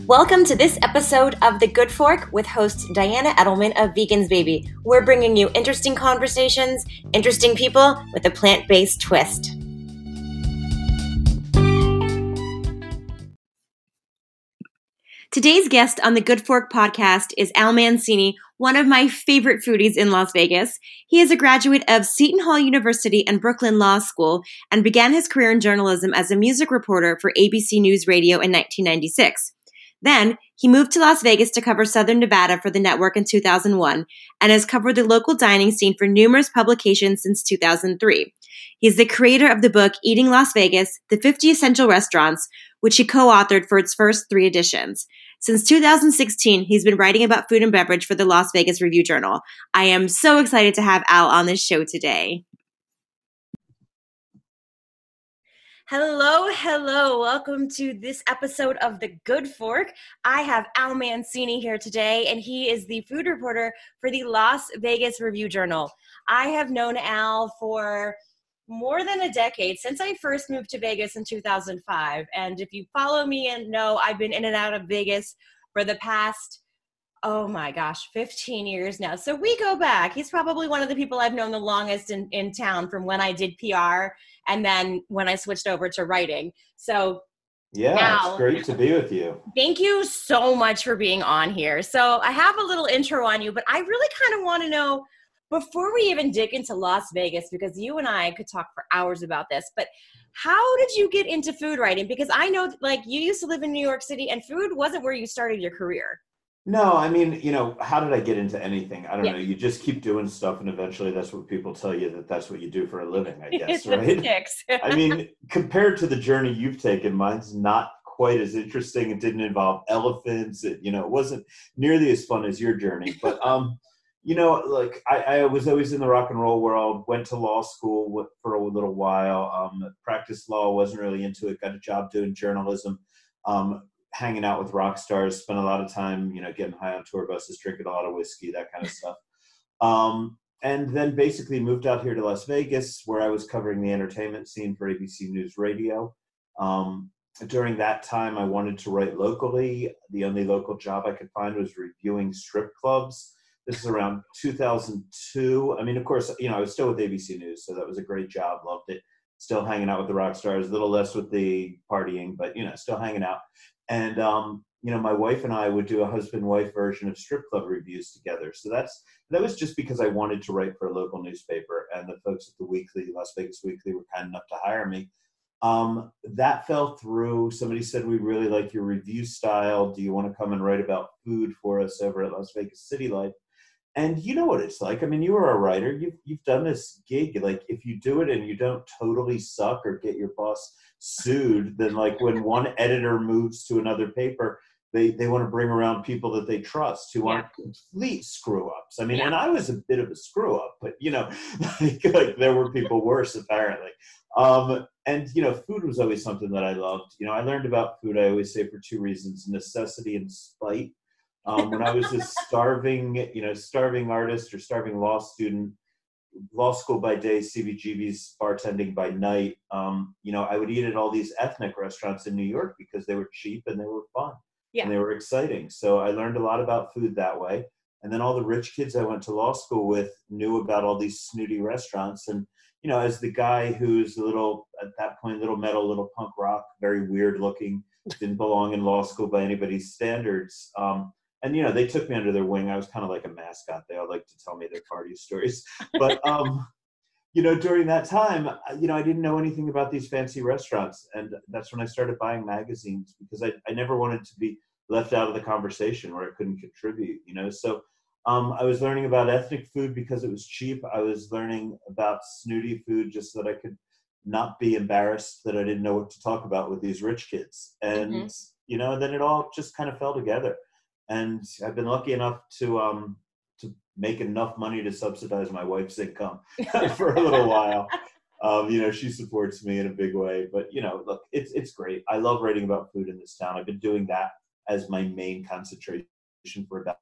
Welcome to this episode of The Good Fork with host Diana Edelman of Vegan's Baby. We're bringing you interesting conversations, interesting people with a plant-based twist. Today's guest on the Good Fork podcast is Al Mancini, one of my favorite foodies in Las Vegas. He is a graduate of Seton Hall University and Brooklyn Law School and began his career in journalism as a music reporter for ABC News Radio in 1996. Then, he moved to Las Vegas to cover Southern Nevada for the network in 2001 and has covered the local dining scene for numerous publications since 2003. He's the creator of the book Eating Las Vegas, The 50 Essential Restaurants, which he co-authored for its first 3 editions. Since 2016, he's been writing about food and beverage for the Las Vegas Review-Journal. I am so excited to have Al on this show today. Hello. Welcome to this episode of The Good Fork. I have Al Mancini here today, and he is the food reporter for the Las Vegas Review-Journal. I have known Al for more than a decade, since I first moved to Vegas in 2005. And if you follow me and know, I've been in and out of Vegas for the past, 15 years now. So we go back. He's probably one of the people I've known the longest in town, from when I did PR and then when I switched over to writing. So yeah, Al, it's great to be with you. Thank you so much for being on here. So I have a little intro on you, but I really kind of want to know, before we even dig into Las Vegas, because you and I could talk for hours about this, but how did you get into food writing? Because I know, you used to live in New York City, and food wasn't where you started your career. No, I mean, how did I get into anything? I don't know. You just keep doing stuff, and eventually that's what people tell you, that's what you do for a living, I guess, right? Sticks. I mean, compared to the journey you've taken, mine's not quite as interesting. It didn't involve elephants. It wasn't nearly as fun as your journey, but I was always in the rock and roll world, went to law school for a little while, practiced law, wasn't really into it, got a job doing journalism, hanging out with rock stars, spent a lot of time, getting high on tour buses, drinking a lot of whiskey, that kind of stuff. And then basically moved out here to Las Vegas, where I was covering the entertainment scene for ABC News Radio. During that time, I wanted to write locally. The only local job I could find was reviewing strip clubs. This is around 2002. I mean, of course, I was still with ABC News, so that was a great job. Loved it. Still hanging out with the rock stars, a little less with the partying, but, still hanging out. And, my wife and I would do a husband-wife version of strip club reviews together. So that was just because I wanted to write for a local newspaper, and the folks at the Weekly, Las Vegas Weekly, were kind enough to hire me. That fell through. Somebody said, "We really like your review style. Do you want to come and write about food for us over at Las Vegas City Life?" And you know what it's like. I mean, you are a writer. You've done this gig. Like, if you do it and you don't totally suck or get your boss sued, then when one editor moves to another paper, they want to bring around people that they trust who aren't complete screw-ups. I mean, and I was a bit of a screw-up, but, there were people worse, apparently. And, food was always something that I loved. I learned about food, I always say, for 2 reasons: necessity and spite. When I was a starving artist or starving law student, law school by day, CBGB's bartending by night, I would eat at all these ethnic restaurants in New York because they were cheap and they were fun and they were exciting. So I learned a lot about food that way. And then all the rich kids I went to law school with knew about all these snooty restaurants. And, as the guy who's at that point, little metal, little punk rock, very weird looking, didn't belong in law school by anybody's standards. And, they took me under their wing. I was kind of like a mascot. They all like to tell me their party stories. But, during that time, I didn't know anything about these fancy restaurants. And that's when I started buying magazines, because I never wanted to be left out of the conversation where I couldn't contribute, So I was learning about ethnic food because it was cheap. I was learning about snooty food just so that I could not be embarrassed that I didn't know what to talk about with these rich kids. And, and then it all just kind of fell together. And I've been lucky enough to make enough money to subsidize my wife's income for a little while. She supports me in a big way. But, look, it's great. I love writing about food in this town. I've been doing that as my main concentration for about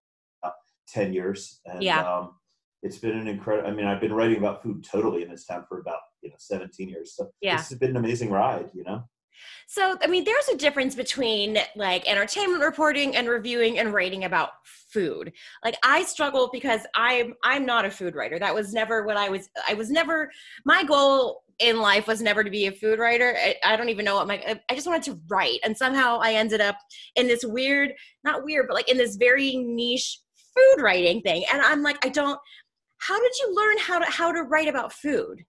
10 years. And it's been an incredible, I've been writing about food totally in this town for about, 17 years. So It's been an amazing ride, So, I mean, there's a difference between like entertainment reporting and reviewing and writing about food. Like I struggle because I'm not a food writer. That was never what I was never, my goal in life was never to be a food writer. I don't even know what I just wanted to write. And somehow I ended up in this weird, not weird, but like in this very niche food writing thing. And I'm like, how did you learn how to write about food?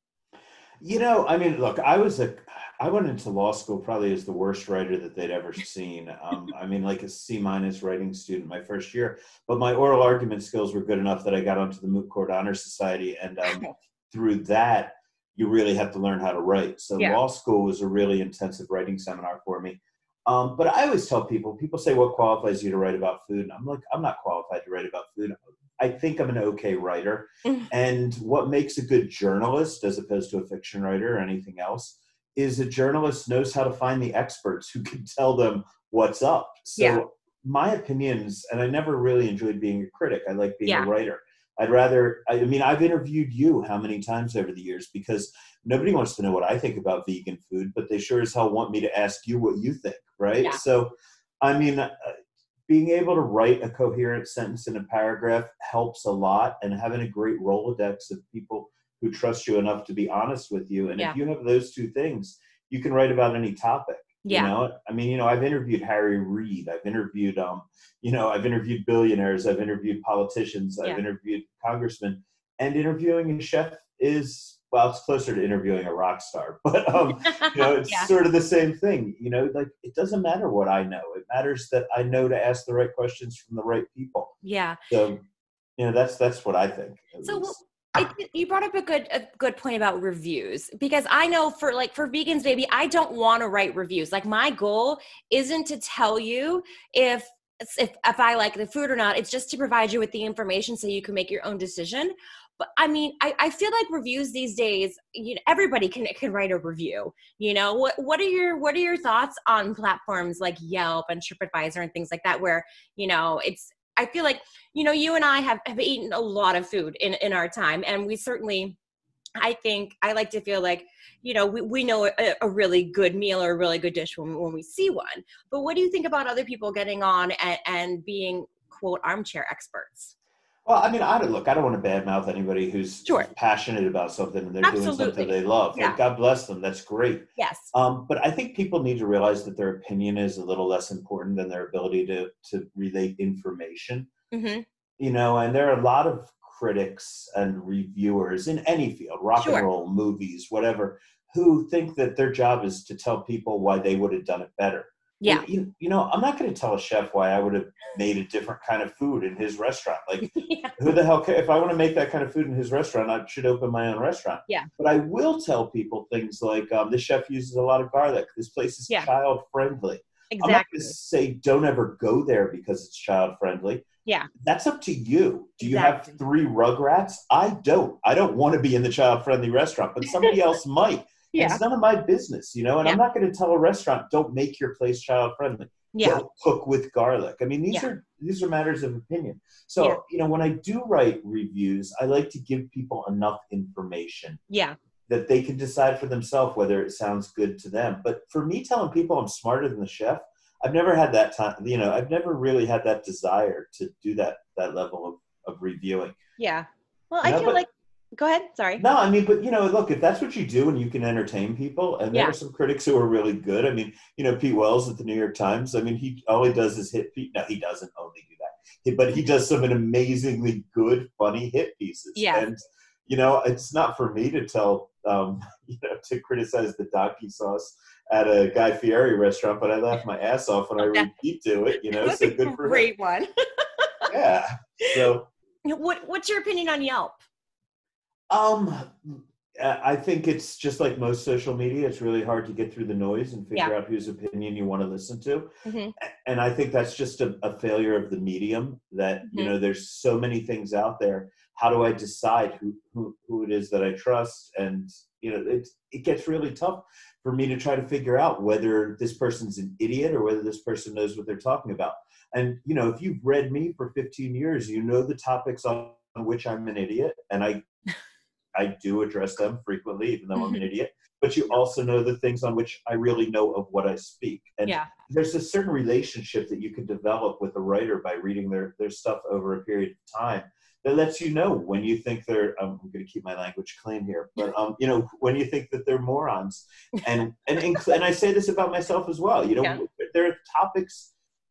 I mean, look, I went into law school probably as the worst writer that they'd ever seen. I mean, like a C- writing student my first year, but my oral argument skills were good enough that I got onto the Moot Court Honor Society. And through that, you really have to learn how to write. So law school was a really intensive writing seminar for me. But I always tell people say, what qualifies you to write about food? And I'm like, I'm not qualified to write about food. I think I'm an okay writer. And what makes a good journalist, as opposed to a fiction writer or anything else, is a journalist knows how to find the experts who can tell them what's up. So my opinions, and I never really enjoyed being a critic. I like being a writer. I mean, I've interviewed you how many times over the years, because nobody wants to know what I think about vegan food, but they sure as hell want me to ask you what you think, right? Yeah. So, I mean, being able to write a coherent sentence in a paragraph helps a lot, and having a great Rolodex of people who trust you enough to be honest with you. And if you have those two things, you can write about any topic. Yeah. I mean, I've interviewed Harry Reid. I've interviewed, I've interviewed billionaires. I've interviewed politicians. I've interviewed congressmen. And interviewing a chef is, well, it's closer to interviewing a rock star. But, it's sort of the same thing. Like, it doesn't matter what I know. It matters that I know to ask the right questions from the right people. Yeah. So, that's what I think. So, you brought up a good point about reviews, because I know for Vegans Baby, I don't want to write reviews. Like, my goal isn't to tell you if I like the food or not. It's just to provide you with the information so you can make your own decision. But I mean, I feel like reviews these days, everybody can write a review. What are your thoughts on platforms like Yelp and TripAdvisor and things like that, where I feel like, you and I have eaten a lot of food in our time. And we certainly, I like to feel like, we know a really good meal or a really good dish when we see one. But what do you think about other people getting on and being, quote, armchair experts? Well, I mean, I don't want to badmouth anybody who's passionate about something and they're doing something they love. Yeah. Like, God bless them. That's great. Yes. But I think people need to realize that their opinion is a little less important than their ability to relate information. Mm-hmm. And there are a lot of critics and reviewers in any field, rock and roll, movies, whatever, who think that their job is to tell people why they would have done it better. Yeah. Well, I'm not going to tell a chef why I would have made a different kind of food in his restaurant. Like, who the hell cares? If I want to make that kind of food in his restaurant, I should open my own restaurant. Yeah. But I will tell people things like, this chef uses a lot of garlic. This place is child friendly. Exactly. I'm not going to say don't ever go there because it's child friendly. Yeah. That's up to you. Do you have 3 Rugrats? I don't. I don't want to be in the child friendly restaurant, but somebody else might. Yeah. It's none of my business, and I'm not going to tell a restaurant, don't make your place child friendly. Yeah. Don't cook with garlic. I mean, these are matters of opinion. So, when I do write reviews, I like to give people enough information that they can decide for themselves whether it sounds good to them. But for me, telling people I'm smarter than the chef, I've never had that time, I've never really had that desire to do that level of reviewing. Yeah. Well, I feel like, go ahead. Sorry. No, I mean, but look, if that's what you do and you can entertain people, and there are some critics who are really good. I mean, Pete Wells at the New York Times. I mean, all he does is hit. No, he doesn't only do that, but he does some amazingly good, funny hit pieces. Yeah. And it's not for me to tell, to criticize the donkey sauce at a Guy Fieri restaurant, but I laugh my ass off when I read Pete do it. That's so a good for great him. One. Yeah. So. What's your opinion on Yelp? I think it's just like most social media. It's really hard to get through the noise and figure out whose opinion you want to listen to. Mm-hmm. And I think that's just a failure of the medium that, there's so many things out there. How do I decide who it is that I trust? And, it gets really tough for me to try to figure out whether this person's an idiot or whether this person knows what they're talking about. And, if you've read me for 15 years, the topics on which I'm an idiot, and I I do address them frequently, even though I'm an idiot. But you also know the things on which I really know of what I speak. And there's a certain relationship that you can develop with a writer by reading their stuff over a period of time that lets you know when you think they're, I'm going to keep my language clean here, but when you think that they're morons. And I say this about myself as well. There are topics,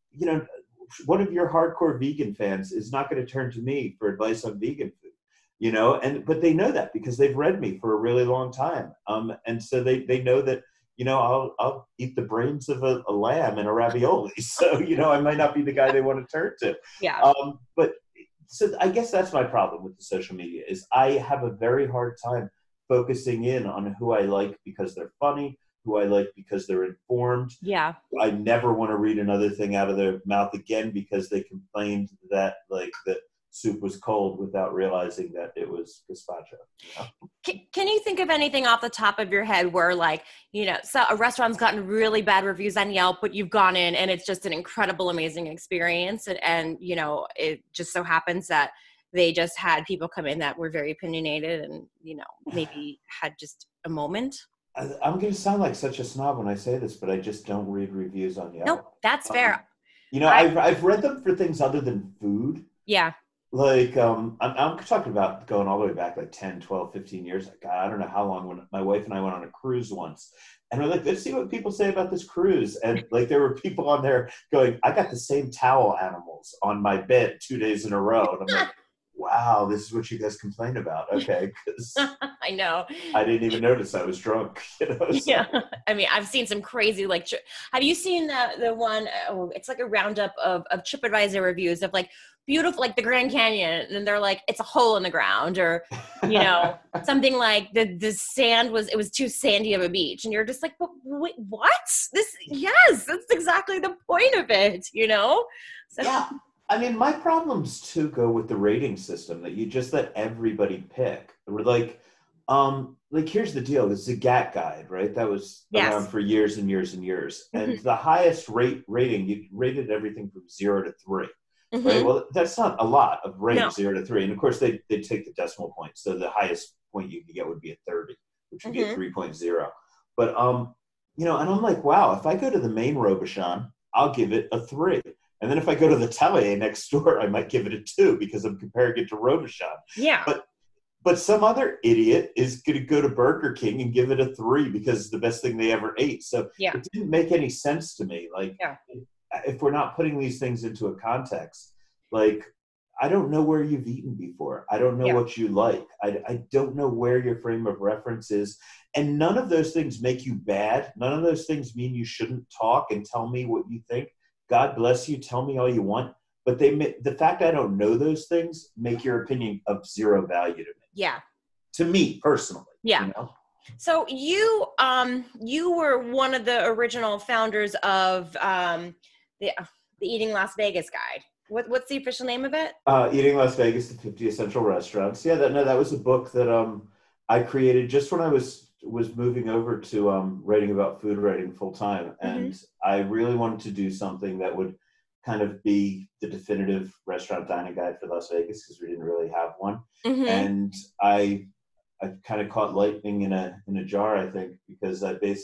one of your hardcore vegan fans is not going to turn to me for advice on vegan food. But they know that because they've read me for a really long time. And so they know that, I'll eat the brains of a lamb in a ravioli. So, I might not be the guy they want to turn to. Yeah. So I guess that's my problem with the social media is I have a very hard time focusing in on who I like because they're funny, who I like because they're informed. Yeah. I never want to read another thing out of their mouth again because they complained that the soup was cold without realizing that it was gazpacho. Can you think of anything off the top of your head where so a restaurant's gotten really bad reviews on Yelp, but you've gone in and it's just an incredible, amazing experience. And it just so happens that they just had people come in that were very opinionated and, maybe had just a moment. I'm going to sound like such a snob when I say this, but I just don't read reviews on Yelp. No, that's fair. I've read them for things other than food. Yeah. I'm talking about going all the way back 10, 12, 15 years. I don't know how long, when my wife and I went on a cruise once. And we're like, let's see what people say about this cruise. And there were people on there going, I got the same towel animals on my bed 2 days in a row. And I'm like, wow, this is what you guys complain about. Okay. Because I know. I didn't even notice I was drunk. So. Yeah. I mean, I've seen some crazy, have you seen the one, it's like a roundup of TripAdvisor reviews of beautiful, the Grand Canyon. And they're like, it's a hole in the ground, or, something like the sand it was too sandy of a beach. And you're just like, but wait, what? Yes, that's exactly the point of it, So. Yeah. I mean, my problems too go with the rating system that you just let everybody pick. Here's the deal: the Zagat guide, right? That was around for years and years and years, and the highest rating, you rated everything from 0 to 3. Mm-hmm. Right? Well, that's not a lot of rating, 0 to 3, and of course they take the decimal point, so the highest point you can get would be a 30, which would be a 3.0. But and I'm like, wow, if I go to the main Robuchon, I'll give it a 3. And then if I go to the Tellier next door, I might give it a 2 because I'm comparing it to Robuchon. Yeah. But some other idiot is going to go to Burger King and give it a 3 because it's the best thing they ever ate. So it didn't make any sense to me. If we're not putting these things into a context, I don't know where you've eaten before. I don't know what you like. I don't know where your frame of reference is. And none of those things make you bad. None of those things mean you shouldn't talk and tell me what you think. God bless you. Tell me all you want. But the fact I don't know those things make your opinion of zero value to me. Yeah. To me personally. Yeah. So you were one of the original founders of the Eating Las Vegas guide. What's the official name of it? Eating Las Vegas, the 50 Essential Restaurants. Yeah, that was a book that I created just when I was moving over to writing about food writing full time, and I really wanted to do something that would kind of be the definitive restaurant dining guide for Las Vegas because we didn't really have one. And I kind of caught lightning in a jar, I think, because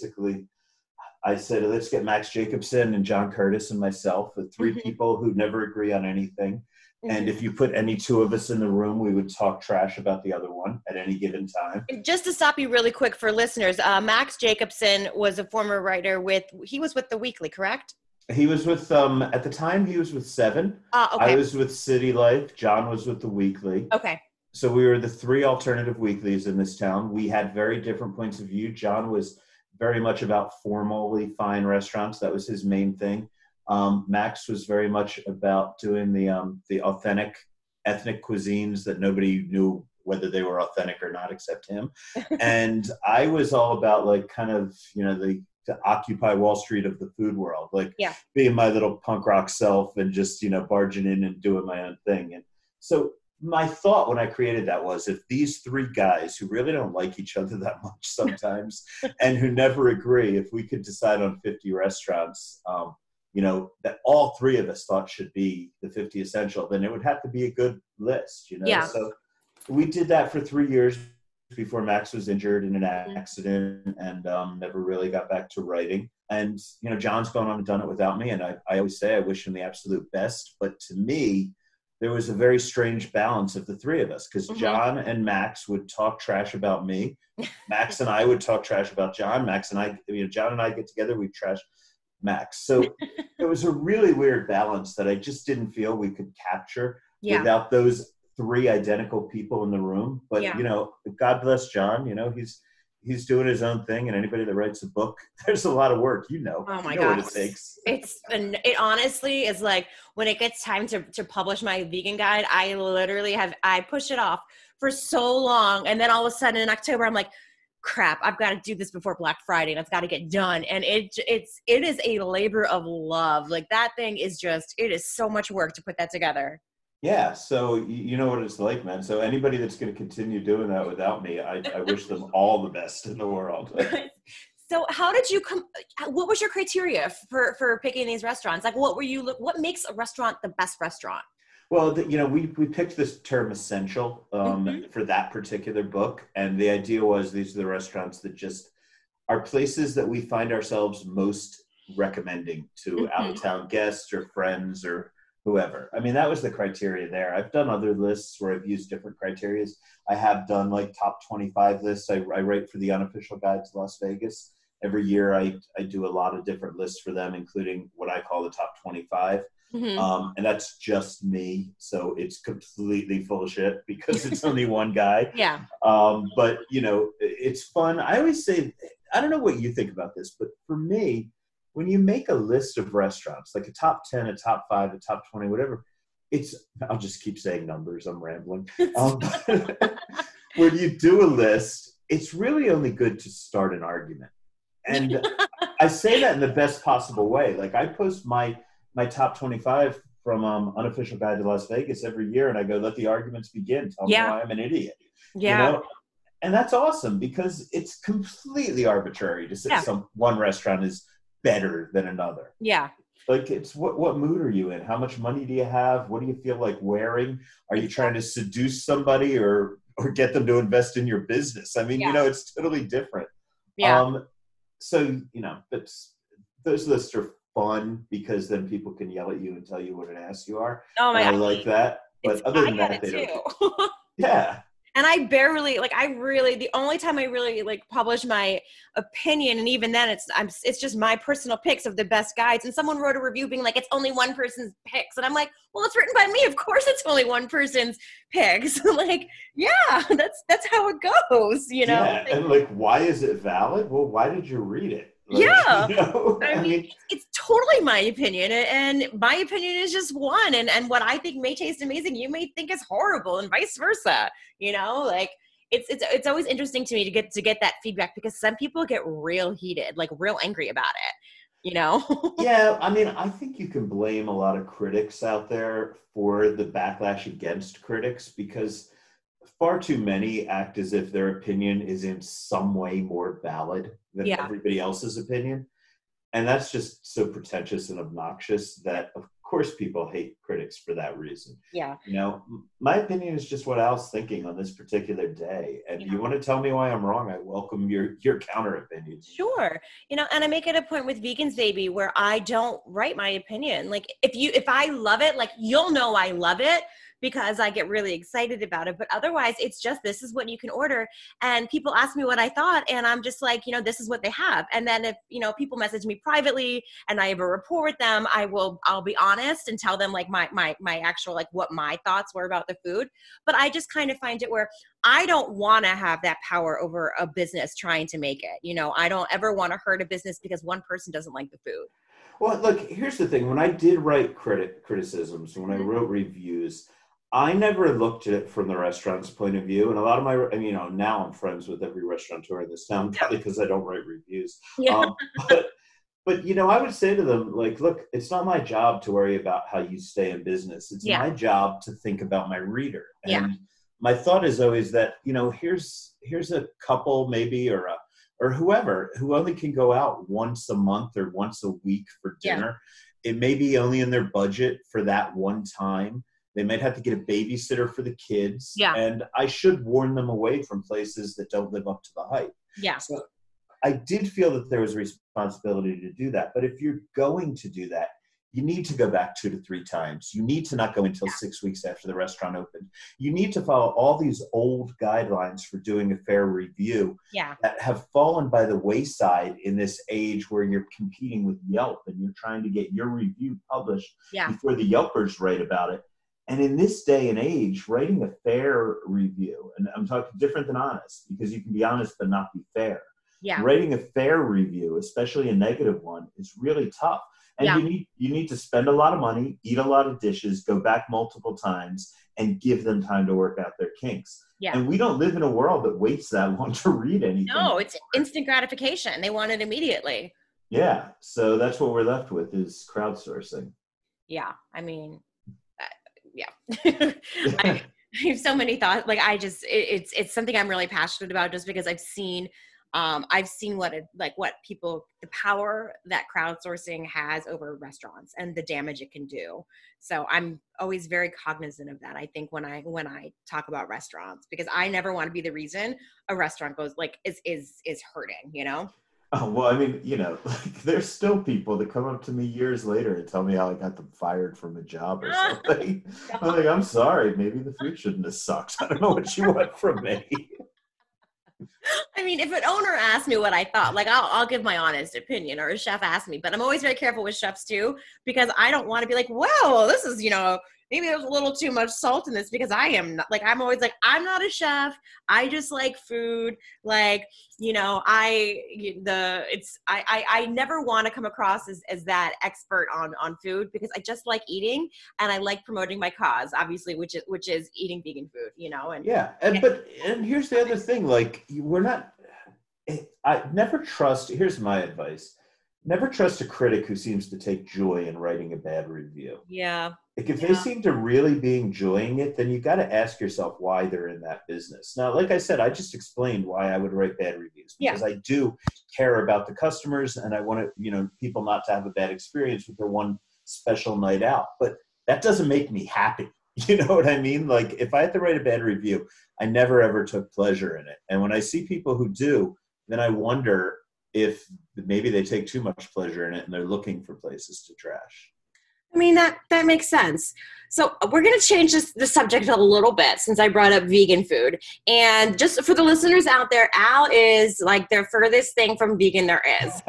I said, let's get Max Jacobson and John Curtis and myself, the 3 people who never agree on anything. And if you put any 2 of us in the room, we would talk trash about the other one at any given time. Just to stop you really quick for listeners, Max Jacobson was a former writer he was with The Weekly, correct? He was with, at the time, he was with 7. Okay. I was with City Life. John was with The Weekly. Okay. So we were the 3 alternative weeklies in this town. We had very different points of view. John was very much about formally fine restaurants. That was his main thing. Max was very much about doing the authentic ethnic cuisines that nobody knew whether they were authentic or not except him. And I was all about the Occupy Wall Street of the food world, being my little punk rock self and just, barging in and doing my own thing. And so my thought when I created that was, if these 3 guys who really don't like each other that much sometimes and who never agree, if we could decide on 50 restaurants, that all 3 of us thought should be the 50 essential, then it would have to be a good list, Yeah. So we did that for 3 years. before Max was injured in an accident and never really got back to writing. And, John's gone on and done it without me. And I always say I wish him the absolute best. But to me, there was a very strange balance of the three of us because John and Max would talk trash about me. Max and I would talk trash about John. Max and I, John and I get together, we trash Max. So it was a really weird balance that I just didn't feel we could capture without those three identical people in the room. But, God bless John, he's doing his own thing, and anybody that writes a book, there's a lot of work, Oh my God, gosh. what it takes. It honestly is like when it gets time to publish my vegan guide, I literally I push it off for so long. And then all of a sudden in October, I'm like, crap, I've got to do this before Black Friday and it's got to get done. And it is a labor of love. Like that thing is it is so much work to put that together. Yeah, so you know what it's like, man. So anybody that's going to continue doing that without me, I wish them all the best in the world. So how did you what was your criteria for picking these restaurants? Like what makes a restaurant the best restaurant? Well, we picked this term essential for that particular book. And the idea was these are the restaurants that just are places that we find ourselves most recommending to out-of-town guests or friends or whoever. I mean, that was the criteria there. I've done other lists where I've used different criteria. I have done like top 25 lists. I write for the Unofficial Guide to Las Vegas. Every year I do a lot of different lists for them, including what I call the top 25. And that's just me. So it's completely full of shit because it's only one guy. Yeah. But, it's fun. I always say, I don't know what you think about this, but for me, when you make a list of restaurants, like a top 10, a top 5, a top 20, whatever, I'll just keep saying numbers, I'm rambling. When you do a list, it's really only good to start an argument. And I say that in the best possible way. Like I post my top 25 from Unofficial Guide to Las Vegas every year, and I go, let the arguments begin. Tell me why I'm an idiot. Yeah. And that's awesome because it's completely arbitrary to say one restaurant is better than another. Yeah. Like it's what mood are you in? How much money do you have? What do you feel like wearing? Are you trying to seduce somebody or get them to invest in your business? I mean, it's totally different. Yeah. So, those lists are fun because then people can yell at you and tell you what an ass you are. Oh my God. I like that. But other than that, they don't. Yeah. And I barely, the only time I really publish my opinion, and even then it's just my personal picks of the best guides. And someone wrote a review being like, it's only one person's picks. And I'm like, well, it's written by me. Of course it's only one person's picks. That's how it goes, Yeah. And why is it valid? Well, why did you read it? I mean, it's totally my opinion, and my opinion is just one. And what I think may taste amazing, you may think is horrible, and vice versa. It's always interesting to me to get that feedback because some people get real heated, real angry about it. Yeah, I mean, I think you can blame a lot of critics out there for the backlash against critics because far too many act as if their opinion is in some way more valid than everybody else's opinion. And that's just so pretentious and obnoxious that, of course, people hate critics for that reason. Yeah. My opinion is just what Al's thinking on this particular day. And you want to tell me why I'm wrong, I welcome your counter opinions. Sure. And I make it a point with Vegans Baby where I don't write my opinion. If I love it, you'll know I love it because I get really excited about it. But otherwise, it's just, this is what you can order. And people ask me what I thought. And I'm just like, this is what they have. And then if, people message me privately and I have a rapport with them, I'll be honest and tell them my actual, what my thoughts were about the food. But I just kind of find it where I don't want to have that power over a business trying to make it. I don't ever want to hurt a business because one person doesn't like the food. Well, look, here's the thing. When I did write criticisms, when I wrote reviews, I never looked at it from the restaurant's point of view. And a lot of now I'm friends with every restaurateur in this town, probably because I don't write reviews. Yeah. But I would say to them, look, it's not my job to worry about how you stay in business. It's my job to think about my reader. And my thought is always that, here's a couple maybe or whoever who only can go out once a month or once a week for dinner. It may be only in their budget for that one time. They might have to get a babysitter for the kids. Yeah. And I should warn them away from places that don't live up to the hype. Yeah. So I did feel that there was a responsibility to do that. But if you're going to do that, you need to go back 2 to 3 times. You need to not go until 6 weeks after the restaurant opened. You need to follow all these old guidelines for doing a fair review that have fallen by the wayside in this age where you're competing with Yelp and you're trying to get your review published before the Yelpers write about it. And in this day and age, writing a fair review, and I'm talking different than honest, because you can be honest but not be fair. Yeah. Writing a fair review, especially a negative one, is really tough. And you need to spend a lot of money, eat a lot of dishes, go back multiple times, and give them time to work out their kinks. Yeah. And we don't live in a world that waits that long to read anything. No, it's instant gratification. They want it immediately. Yeah. So that's what we're left with is crowdsourcing. Yeah. I mean, I have so many thoughts. Like it's something I'm really passionate about just because I've seen what people, the power that crowdsourcing has over restaurants and the damage it can do. So I'm always very cognizant of that. I think when I talk about restaurants, because I never want to be the reason a restaurant goes is hurting, you know? Oh, well, I mean, like, there's still people that come up to me years later and tell me how I got them fired from a job or something. I'm like, I'm sorry, maybe the food shouldn't have sucked. I don't know what you want from me. I mean, if an owner asks me what I thought, like I'll give my honest opinion, or a chef asks me, but I'm always very careful with chefs too, because I don't want to be like, well, this is, maybe there's a little too much salt in this, because I'm always like, I'm not a chef. I just like food. Like, I never want to come across as that expert on food, because I just like eating and I like promoting my cause, obviously, which is eating vegan food, and and here's the other thing, like here's my advice. Never trust a critic who seems to take joy in writing a bad review. Yeah. Like if they seem to really be enjoying it, then you got to ask yourself why they're in that business. Now, like I said, I just explained why I would write bad reviews, because I do care about the customers and I want to, people not to have a bad experience with their one special night out. But that doesn't make me happy. You know what I mean? Like if I had to write a bad review, I never ever took pleasure in it. And when I see people who do, then I wonder if maybe they take too much pleasure in it and they're looking for places to trash. I mean, that makes sense. So we're going to change the subject a little bit since I brought up vegan food. And just for the listeners out there, Al is like the furthest thing from vegan there is.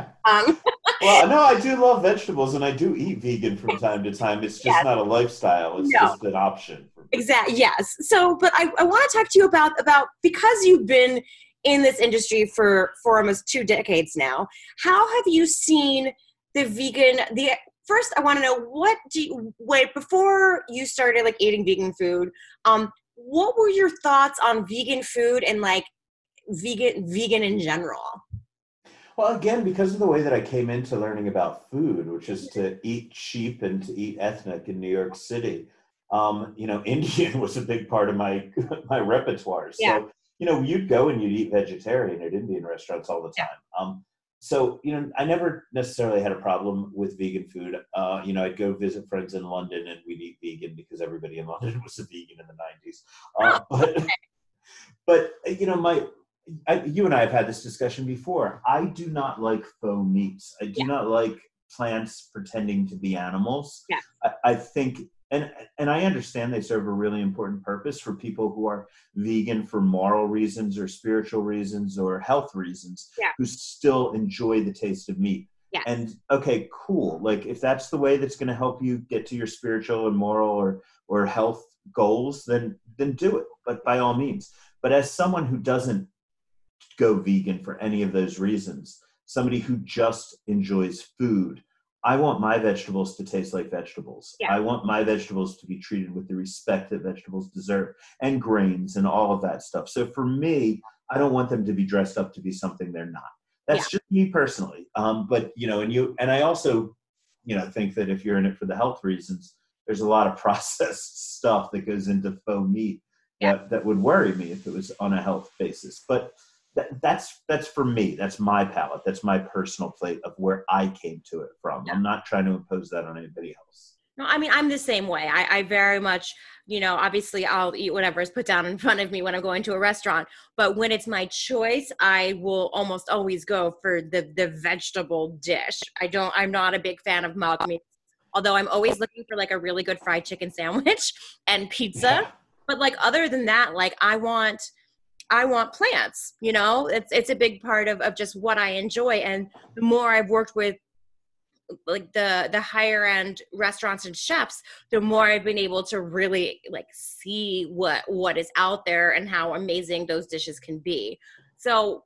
Well, no, I do love vegetables and I do eat vegan from time to time. It's just not a lifestyle. It's just an option. For me. Exactly. Yes. So, but I want to talk to you about because you've been in this industry for almost 2 decades now, how have you seen first, I want to know, before you started like eating vegan food, what were your thoughts on vegan food and like vegan in general? Well, again, because of the way that I came into learning about food, which is to eat cheap and to eat ethnic in New York City, Indian was a big part of my repertoire. So, you'd go and you'd eat vegetarian at Indian restaurants all the time. So, I never necessarily had a problem with vegan food. I'd go visit friends in London and we'd eat vegan because everybody in London was a vegan in the 90s. But you and I have had this discussion before. I do not like faux meats. I do not like plants pretending to be animals. Yeah. I think, and I understand they serve a really important purpose for people who are vegan for moral reasons or spiritual reasons or health reasons, who still enjoy the taste of meat. Yeah. And okay, cool. Like if that's the way that's going to help you get to your spiritual and moral or health goals, then do it. But by all means. But as someone who doesn't go vegan for any of those reasons, somebody who just enjoys food, I want my vegetables to taste like vegetables. Yeah. I want my vegetables to be treated with the respect that vegetables deserve, and grains and all of that stuff. So for me, I don't want them to be dressed up to be something they're not. That's just me personally. But and I also, think that if you're in it for the health reasons, there's a lot of processed stuff that goes into faux meat that would worry me if it was on a health basis. But that's for me. That's my palate. That's my personal plate of where I came to it from. I'm not trying to impose that on anybody else. No, I mean, I'm the same way. I very much, obviously I'll eat whatever is put down in front of me when I'm going to a restaurant. But when it's my choice, I will almost always go for the vegetable dish. I'm not a big fan of mock meat, although I'm always looking for like a really good fried chicken sandwich and pizza. Yeah. But like other than that, like I want plants, it's a big part of just what I enjoy. And the more I've worked with like the higher end restaurants and chefs, the more I've been able to really like see what is out there and how amazing those dishes can be. So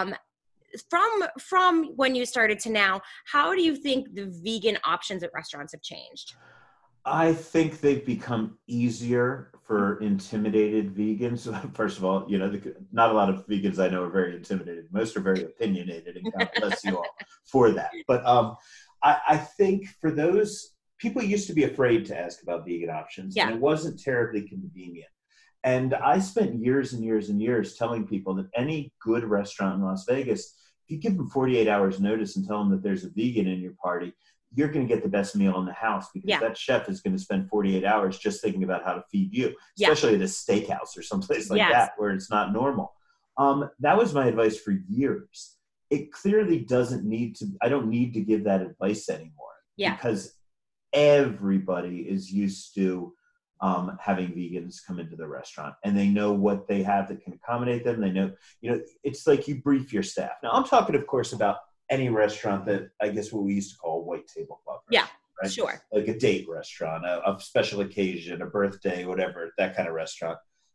from when you started to now, how do you think the vegan options at restaurants have changed? I think they've become easier for intimidated vegans. First of all, not a lot of vegans I know are very intimidated. Most are very opinionated, and God bless you all for that. But I think for those people used to be afraid to ask about vegan options, Yeah. and it wasn't terribly convenient. And I spent years and years and years telling people that any good restaurant in Las Vegas, if you give them 48 hours notice and tell them that there's a vegan in your party, you're going to get the best meal in the house, because that chef is going to spend 48 hours just thinking about how to feed you, especially at a steakhouse or someplace like that where it's not normal. That was my advice for years. It clearly doesn't need to, I don't need to give that advice anymore, because everybody is used to having vegans come into the restaurant, and they know what they have that can accommodate them. They know, it's like you brief your staff. Now I'm talking, of course, about any restaurant that I guess what we used to call a white tablecloth restaurant, right? Sure. Like a date restaurant, a special occasion, a birthday, whatever, that kind of restaurant.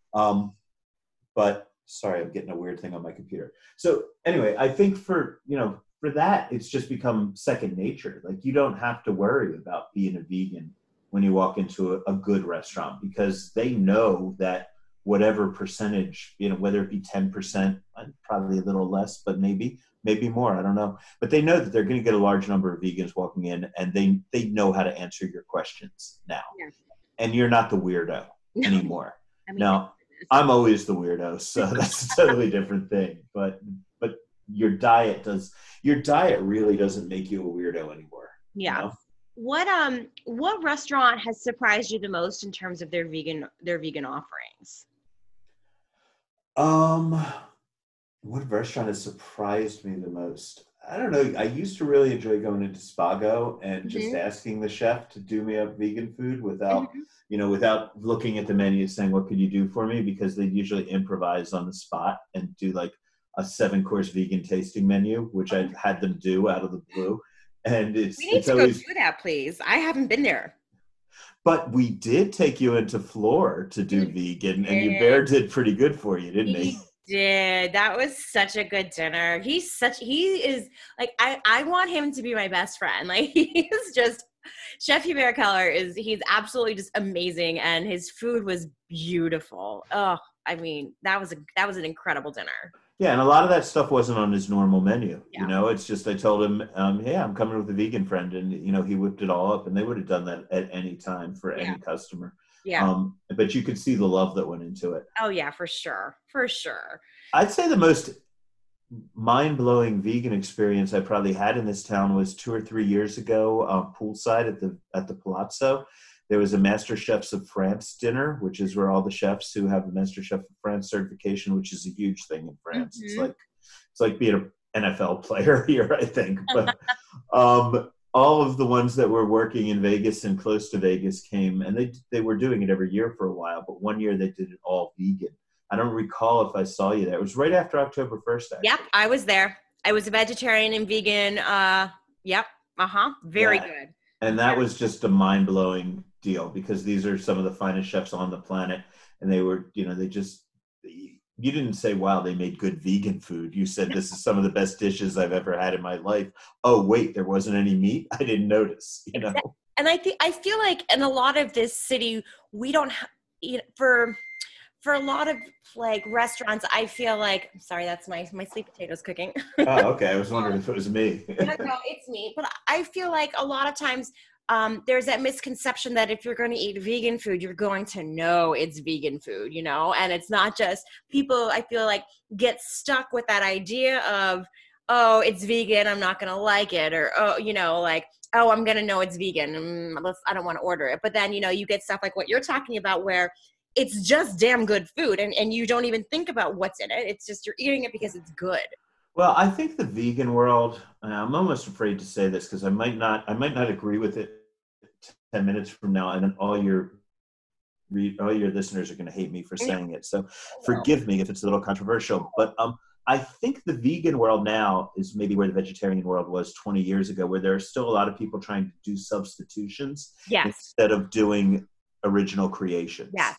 But sorry, I'm getting a weird thing on my computer. So anyway, I think for that, it's just become second nature. Like, you don't have to worry about being a vegan when you walk into a good restaurant, because they know that whatever percentage, whether it be 10%, probably a little less, but maybe more, I don't know. But they know that they're going to get a large number of vegans walking in, and they know how to answer your questions now. Yeah. And you're not the weirdo anymore. Now, I'm always the weirdo, so that's a totally different thing. But your diet really doesn't make you a weirdo anymore. Yeah. What restaurant has surprised you the most in terms of their vegan offerings? What restaurant has surprised me the most? I don't know. I used to really enjoy going into Spago and just asking the chef to do me up vegan food without looking at the menu saying, what could you do for me? Because they usually improvise on the spot and do like a 7-course vegan tasting menu, which I've had them do out of the blue. And we need to go do that, please. I haven't been there. But we did take you into Floor to do vegan, and Hubert did pretty good for you, didn't he? Did. That was such a good dinner. He is like, I want him to be my best friend. Like, he is just, Chef Hubert Keller he's absolutely just amazing, and his food was beautiful. Oh, I mean, that was an incredible dinner. Yeah, and a lot of that stuff wasn't on his normal menu. Yeah. It's just, I told him, hey, I'm coming with a vegan friend, and he whipped it all up, and they would have done that at any time for any customer. Yeah. But you could see the love that went into it. Oh yeah, for sure. For sure. I'd say the most mind-blowing vegan experience I probably had in this town was 2 or 3 years ago, poolside at the Palazzo. There was a Master Chefs of France dinner, which is where all the chefs who have the Master Chef of France certification, which is a huge thing in France. Mm-hmm. It's like being an NFL player here, I think. But all of the ones that were working in Vegas and close to Vegas came, and they were doing it every year for a while, but one year they did it all vegan. I don't recall if I saw you there. It was right after October 1st, actually. Yep, I was there. I was a vegetarian and vegan. Yep. Very good. And that was just a mind-blowing deal, because these are some of the finest chefs on the planet, and they were, you didn't say, wow, they made good vegan food. You said, this is some of the best dishes I've ever had in my life. Oh, wait, there wasn't any meat? I didn't notice, Exactly. And I feel like in a lot of this city, we don't for a lot of like restaurants, I feel like, I'm sorry, that's my sweet potatoes cooking. Oh, okay. I was wondering if it was me. No, it's me. But I feel like a lot of times there's that misconception that if you're going to eat vegan food, you're going to know it's vegan food, and it's not just people, I feel like, get stuck with that idea of oh, it's vegan, I'm not gonna like it, or oh, like, oh, I'm gonna know it's vegan, I don't want to order it. But then you get stuff like what you're talking about, where it's just damn good food, and you don't even think about what's in it. It's just you're eating it because it's good. Well, I think the vegan world, I'm almost afraid to say this because I might not agree with it 10 minutes from now, and then all your listeners are going to hate me for saying it. So forgive me if it's a little controversial, but I think the vegan world now is maybe where the vegetarian world was 20 years ago, where there are still a lot of people trying to do substitutions instead of doing original creations. Yes.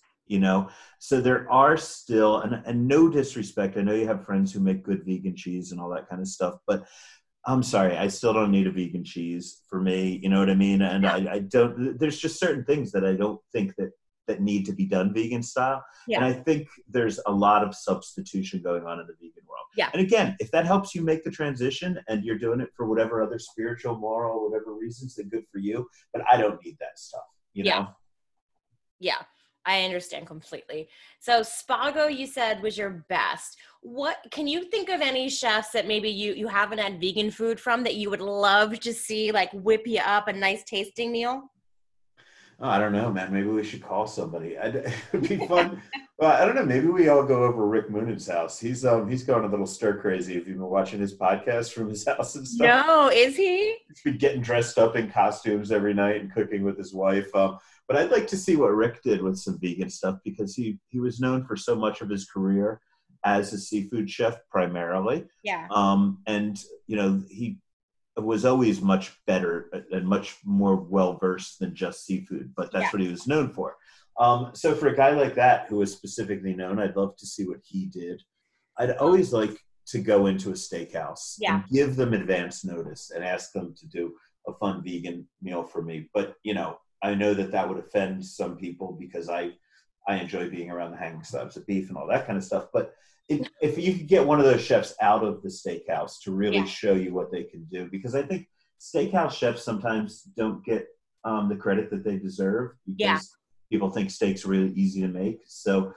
So there are still, and no disrespect, I know you have friends who make good vegan cheese and all that kind of stuff, but I'm sorry, I still don't need a vegan cheese for me. You know what I mean? And I don't, there's just certain things that I don't think that need to be done vegan style. Yeah. And I think there's a lot of substitution going on in the vegan world. Yeah. And again, if that helps you make the transition and you're doing it for whatever other spiritual, moral, whatever reasons, then good for you. But I don't need that stuff, you know? Yeah. I understand completely. So Spago, you said, was your best. What can you think of any chefs that maybe you haven't had vegan food from that you would love to see like whip you up a nice tasting meal? Oh, I don't know, man. Maybe we should call somebody. It would be fun. Well, I don't know. Maybe we all go over Rick Moonan's house. He's going a little stir crazy. If you've been watching his podcast from his house and stuff. No, is he? He's been getting dressed up in costumes every night and cooking with his wife. But I'd like to see what Rick did with some vegan stuff, because he was known for so much of his career as a seafood chef primarily. Yeah. And he was always much better and much more well-versed than just seafood, but that's what he was known for. So for a guy like that who was specifically known, I'd love to see what he did. I'd always like to go into a steakhouse and give them advance notice and ask them to do a fun vegan meal for me. But, I know that would offend some people because I enjoy being around the hanging slabs of beef and all that kind of stuff. But if you could get one of those chefs out of the steakhouse to really show you what they can do, because I think steakhouse chefs sometimes don't get the credit that they deserve because people think steak's really easy to make. So,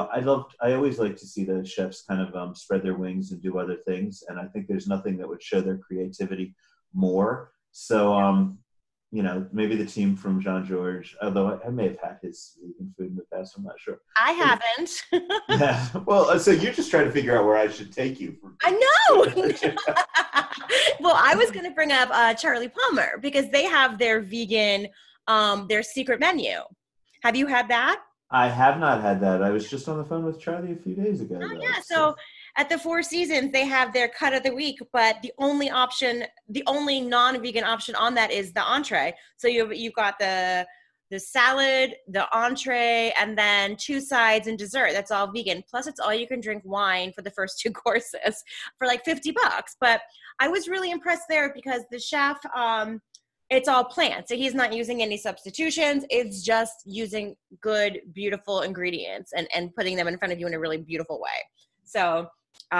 I always like to see those chefs kind of spread their wings and do other things. And I think there's nothing that would show their creativity more. So, maybe the team from Jean-Georges, although I may have had his vegan food in the past, I'm not sure. I haven't. Yeah. Well, so you're just trying to figure out where I should take you. I know. Well, I was going to bring up Charlie Palmer, because they have their vegan, their secret menu. Have you had that? I have not had that. I was just on the phone with Charlie a few days ago. Oh, yeah. So at the Four Seasons, they have their cut of the week, but the only non-vegan option on that is the entree. So you've got the salad, the entree, and then 2 sides and dessert. That's all vegan. Plus, it's all you can drink wine for the first 2 courses for like $50. But I was really impressed there because the chef, it's all plant. So he's not using any substitutions. It's just using good, beautiful ingredients and putting them in front of you in a really beautiful way. So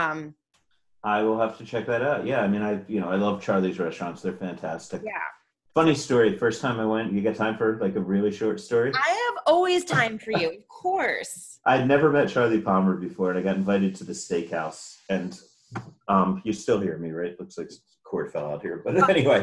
I will have to check that out. Yeah, I mean, I love Charlie's restaurants. They're fantastic. Yeah. Funny story. First time I went, you got time for like a really short story? I have always time for you, of course. I'd never met Charlie Palmer before, and I got invited to the steakhouse. And you still hear me, right? Looks like cord fell out here. But anyway,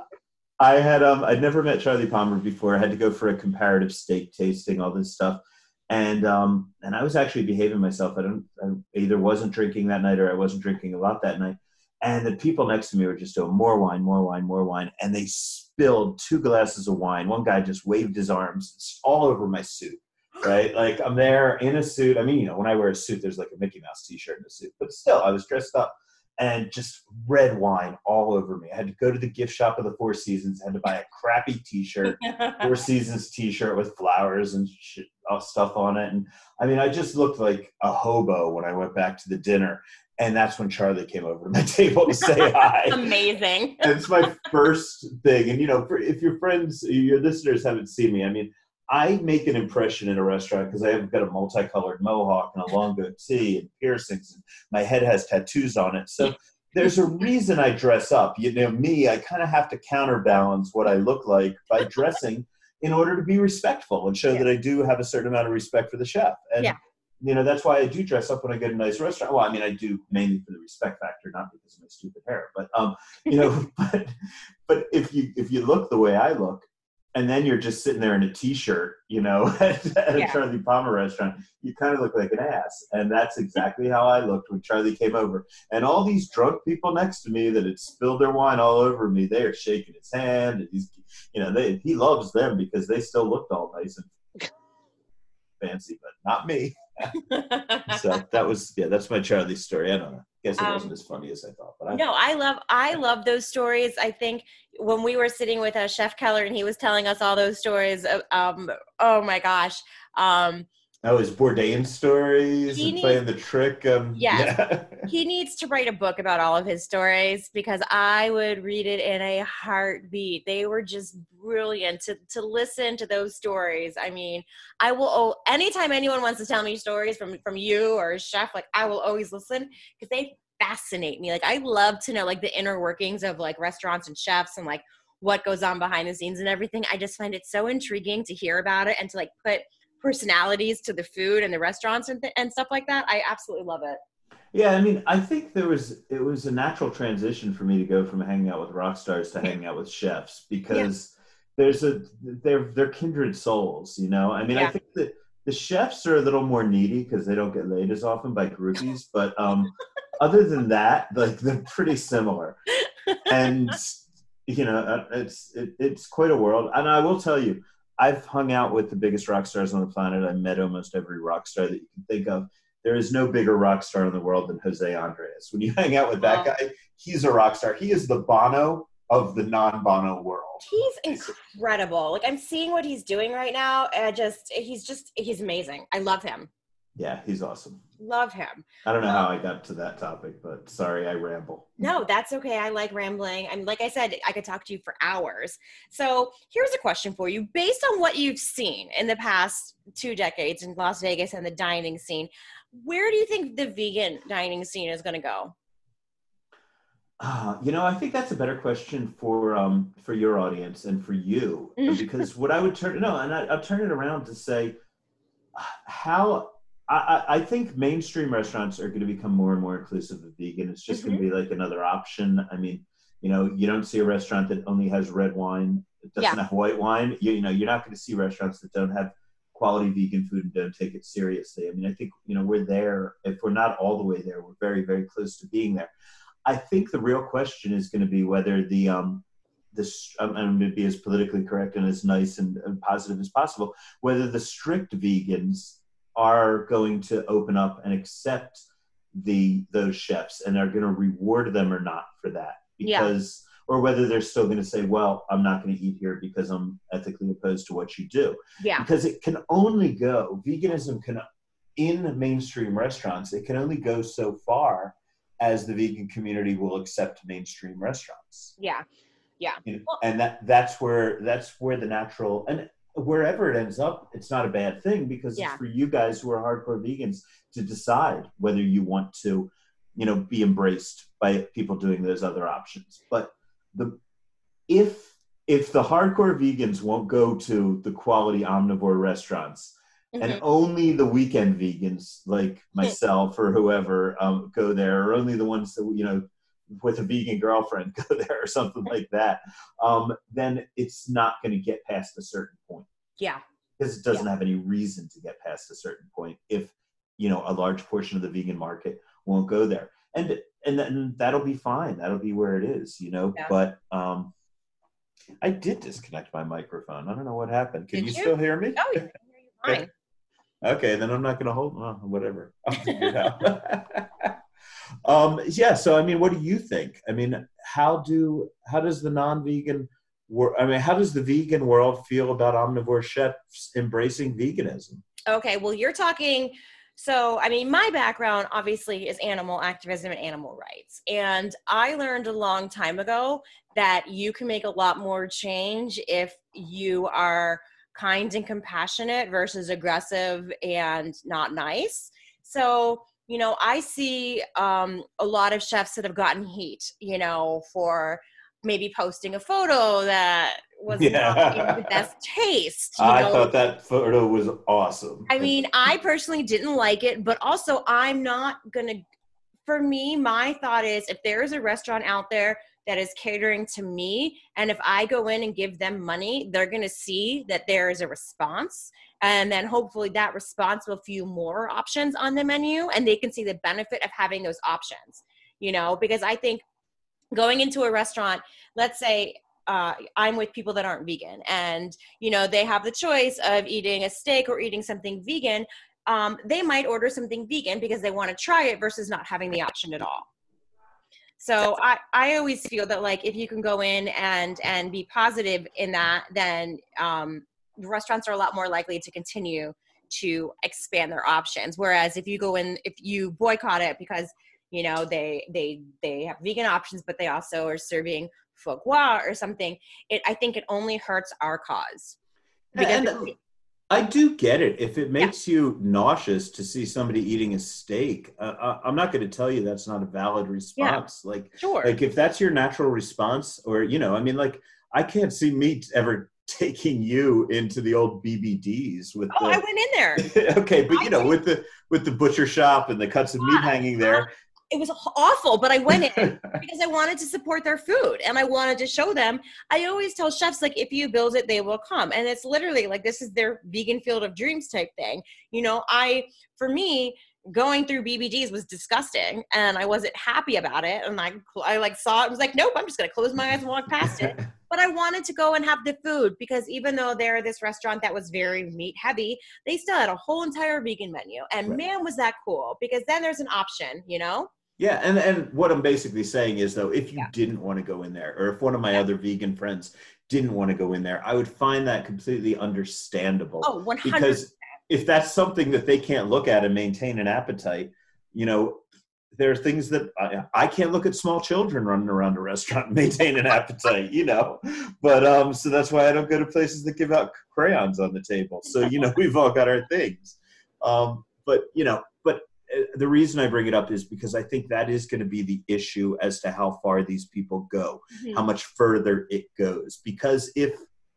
I'd never met Charlie Palmer before. I had to go for a comparative steak tasting, all this stuff. And I was actually behaving myself. I either wasn't drinking that night or I wasn't drinking a lot that night. And the people next to me were just doing more wine, more wine, more wine. And they spilled 2 glasses of wine. One guy just waved his arms all over my suit, right? Like I'm there in a suit. I mean, when I wear a suit, there's like a Mickey Mouse t-shirt and a suit. But still, I was dressed up and just red wine all over me. I had to go to the gift shop of the Four Seasons. I had to buy a crappy t-shirt, Four Seasons t-shirt with flowers and stuff on it. And I mean, I just looked like a hobo when I went back to the dinner. And that's when Charlie came over to my table to say hi. Amazing. And it's my first thing. And, if your friends, your listeners haven't seen me, I mean, I make an impression in a restaurant because I've got a multicolored mohawk and a long goatee and piercings. And my head has tattoos on it. So there's a reason I dress up. Me, I kind of have to counterbalance what I look like by dressing in order to be respectful and show that I do have a certain amount of respect for the chef. And that's why I do dress up when I go to a nice restaurant. Well, I mean, I do mainly for the respect factor, not because of my stupid hair. But but if you look the way I look, and then you're just sitting there in a t-shirt, at a Charlie Palmer restaurant, you kind of look like an ass. And that's exactly how I looked when Charlie came over. And all these drunk people next to me that had spilled their wine all over me, they are shaking his hand. And he's, he loves them because they still looked all nice and fancy, but not me. So that's my Charlie story. I don't know. I guess it wasn't as funny as I thought. But no, I love those stories. I think when we were sitting with Chef Keller and he was telling us all those stories, oh my gosh. His Bourdain stories and playing the trick. Yes. He needs to write a book about all of his stories because I would read it in a heartbeat. They were just brilliant to listen to those stories. I mean, anytime anyone wants to tell me stories from you or a chef, like I will always listen because they fascinate me. Like I love to know like the inner workings of like restaurants and chefs and like what goes on behind the scenes and everything. I just find it so intriguing to hear about it and to like put personalities to the food and the restaurants and stuff like that. I absolutely love it. Yeah, I mean, I think it was a natural transition for me to go from hanging out with rock stars to hanging out with chefs because they're kindred souls, I mean, I think that the chefs are a little more needy because they don't get laid as often by groupies, but other than that, like they're pretty similar. And it's quite a world. And I will tell you, I've hung out with the biggest rock stars on the planet. I met almost every rock star that you can think of. There is no bigger rock star in the world than Jose Andres. When you hang out with that guy, he's a rock star. He is the Bono of the non-Bono world. He's incredible. Like I'm seeing what he's doing right now. He's amazing. I love him. Yeah, he's awesome. Love him. I don't know how I got to that topic, but sorry, I ramble. No, that's okay. I like rambling. I mean, like I said, I could talk to you for hours. So here's a question for you. Based on what you've seen in the past 2 decades in Las Vegas and the dining scene, where do you think the vegan dining scene is going to go? I think that's a better question for your audience and for you, because what I would I'll turn it around to say how I think mainstream restaurants are going to become more and more inclusive of vegan. It's just going to be like another option. I mean, you don't see a restaurant that only has red wine. It doesn't have white wine. You're not going to see restaurants that don't have quality vegan food and don't take it seriously. I mean, I think, we're there. If we're not all the way there, we're very, very close to being there. I think the real question is going to be whether I'm going to be as politically correct and as nice and positive as possible, whether the strict vegans are going to open up and accept those chefs and are going to reward them or not for that, because or whether they're still going to say, well, I'm not going to eat here because I'm ethically opposed to what you do. Because it can only go, veganism can, in mainstream restaurants, it can only go so far as the vegan community will accept mainstream restaurants. And that's where the natural, and wherever it ends up, it's not a bad thing, because it's for you guys who are hardcore vegans to decide whether you want to, be embraced by people doing those other options. But if the hardcore vegans won't go to the quality omnivore restaurants, and only the weekend vegans like myself or whoever go there, or only the ones that, with a vegan girlfriend go there or something like that, then it's not going to get past a certain point. Because it doesn't have any reason to get past a certain point if, a large portion of the vegan market won't go there. And then that'll be fine. That'll be where it is, But I did disconnect my microphone. I don't know what happened. Can you still hear me? Oh, I can hear you fine. Okay, then I'm not going to hold whatever. I'll figure it out. So I mean, what do you think? I mean, how does the non-vegan how does the vegan world feel about omnivore chefs embracing veganism? Okay, well, you're talking. So, I mean, my background obviously is animal activism and animal rights. And I learned a long time ago that you can make a lot more change if you are kind and compassionate versus aggressive and not nice. So, I see a lot of chefs that have gotten heat, for maybe posting a photo that was not in the Yeah. best taste. I thought that photo was awesome. I mean, I personally didn't like it, but also I'm not gonna. For me, my thought is if there is a restaurant out there that is catering to me, and if I go in and give them money, they're gonna see that there is a response, and then hopefully that response will fuel more options on the menu, and they can see the benefit of having those options. Because I think going into a restaurant, let's say I'm with people that aren't vegan and, they have the choice of eating a steak or eating something vegan. They might order something vegan because they want to try it versus not having the option at all. So I always feel that like, if you can go in and be positive in that, then restaurants are a lot more likely to continue to expand their options. Whereas if you go in, if you boycott it because they have vegan options, but they also are serving foie gras or something, I think it only hurts our cause. And I do get it. If it makes you nauseous to see somebody eating a steak, I'm not going to tell you that's not a valid response. Yeah, like, sure. Like if that's your natural response, or like I can't see me ever taking you into the old BBDs with. I went in there. Okay, but with the butcher shop and the cuts of meat hanging there. It was awful, but I went in because I wanted to support their food and I wanted to show them. I always tell chefs, like, if you build it, they will come. And it's literally like, this is their vegan field of dreams type thing. For me, going through BBDs was disgusting and I wasn't happy about it. And I saw it and was like, nope, I'm just going to close my eyes and walk past it. But I wanted to go and have the food because even though they're this restaurant that was very meat heavy, they still had a whole entire vegan menu. And man, was that cool, because then there's an option, Yeah, and what I'm basically saying is, though, if you didn't want to go in there, or if one of my other vegan friends didn't want to go in there, I would find that completely understandable. Oh, 100%. Because if that's something that they can't look at and maintain an appetite, there are things that I can't look at small children running around a restaurant and maintain an appetite, But so that's why I don't go to places that give out crayons on the table. So, we've all got our things. But the reason I bring it up is because I think that is going to be the issue as to how far these people go, how much further it goes. Because if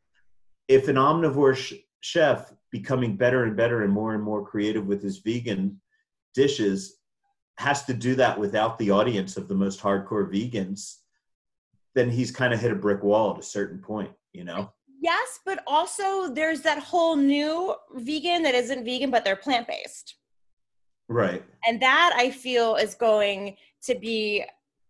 an omnivore chef becoming better and better and more creative with his vegan dishes has to do that without the audience of the most hardcore vegans, then he's kind of hit a brick wall at a certain point, Yes, but also there's that whole new vegan that isn't vegan, but they're plant-based. Right. And that I feel is going to be,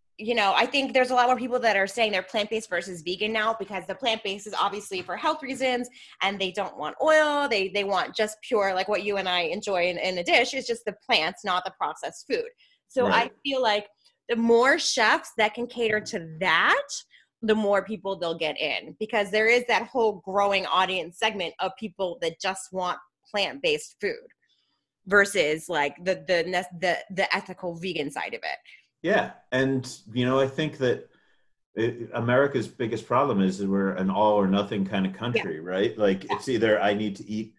I think there's a lot more people that are saying they're plant-based versus vegan now, because the plant-based is obviously for health reasons and they don't want oil. They want just pure, like what you and I enjoy in a dish is just the plants, not the processed food. So I feel like the more chefs that can cater to that, the more people they'll get in, because there is that whole growing audience segment of people that just want plant-based food versus like the ethical vegan side of it. Yeah. And, I think that America's biggest problem is that we're an all or nothing kind of country, right? Like it's either I need to eat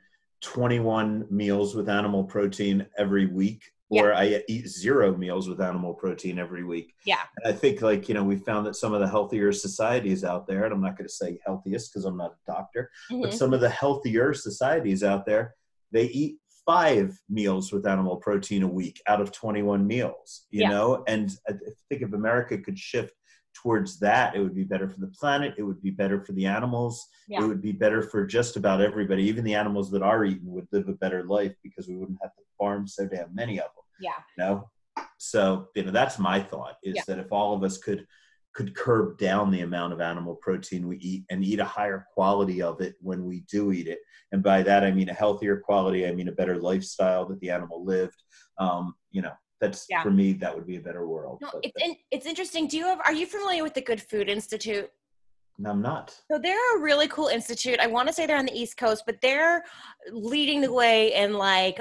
21 meals with animal protein every week, or I eat 0 meals with animal protein every week. Yeah. And I think we found that some of the healthier societies out there, and I'm not going to say healthiest because I'm not a doctor, but some of the healthier societies out there, they eat 5 meals with animal protein a week out of 21 meals, you know? And I think if America could shift towards that, it would be better for the planet. It would be better for the animals. It would be better for just about everybody. Even the animals that are eaten would live a better life because we wouldn't have to farm so damn many of them. Yeah. So, that's my thought is that if all of us could curb down the amount of animal protein we eat and eat a higher quality of it when we do eat it. And by that, I mean a healthier quality. I mean a better lifestyle that the animal lived. That's for me, that would be a better world. No, it's interesting. Are you familiar with the Good Food Institute? No, I'm not. So they're a really cool institute. I want to say they're on the East Coast, but they're leading the way in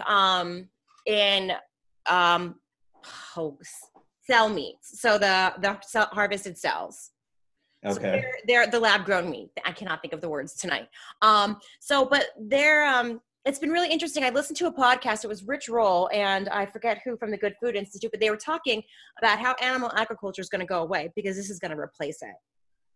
cell meats. So the harvested cells. Okay. So they're the lab grown meat. I cannot think of the words tonight. But they're it's been really interesting. I listened to a podcast. It was Rich Roll and I forget who from the Good Food Institute, but they were talking about how animal agriculture is going to go away because this is going to replace it.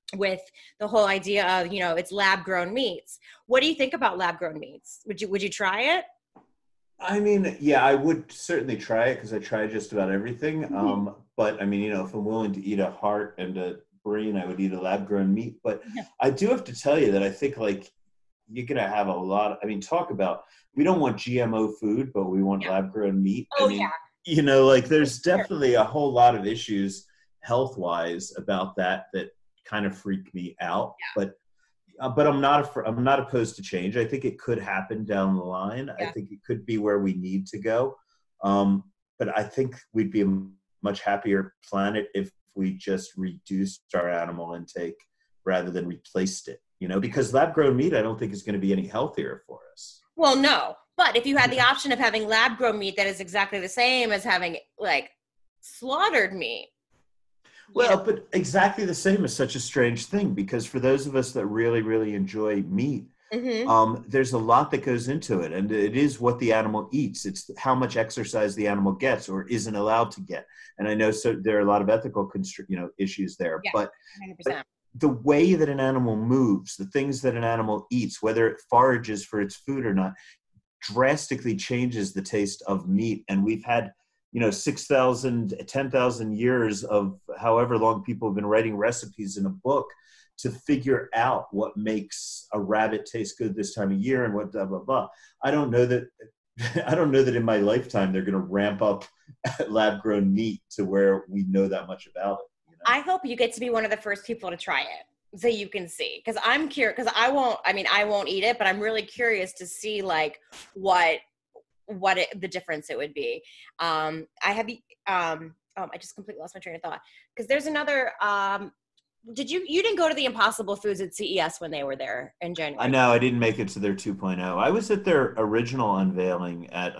with the whole idea of, you know, it's lab grown meats. What do you think about lab grown meats? Would you try it? I mean, yeah, I would certainly try it because I try just about everything. But I mean, you know, if I'm willing to eat a heart and a brain, I would eat a lab grown meat. But Yeah. I do have to tell you that I think like you're gonna have a lot I mean, talk about, we don't want GMO food, but we want Yeah. lab grown meat. I Oh mean, yeah. you know, like there's Sure. definitely a whole lot of issues health wise about that kind of freak me out. But I'm not opposed to change. I think it could happen down the line. I Yeah. think it could be where we need to go. Um, but I think we'd be a much happier planet if we just reduced our animal intake rather than replaced it. You know, because lab grown meat, I don't think is going to be any healthier for us. Well, no. But if you had the option of having lab grown meat that is exactly the same as having like slaughtered meat. Well, but exactly the same is such a strange thing, because for those of us that really, really enjoy meat, there's a lot that goes into it, and it is what the animal eats. It's how much exercise the animal gets or isn't allowed to get. And I know there are a lot of ethical issues there, Yeah, but 100%. the way that an animal moves, the things that an animal eats, whether it forages for its food or not, drastically changes the taste of meat. And we've had, you know, 6,000, 10,000 years of however long people have been writing recipes in a book to figure out what makes a rabbit taste good this time of year and what blah, blah, blah. I don't know that in my lifetime they're going to ramp up lab grown meat to where we know that much about it. You know? I hope you get to be one of the first people to try it so you can see. Because I'm curious, because I won't eat it, but I'm really curious to see like the difference it would be. I just completely lost my train of thought, because there's another, you didn't go to the Impossible Foods at CES when they were there in January? I know, I didn't make it to their 2.0. I was at their original unveiling at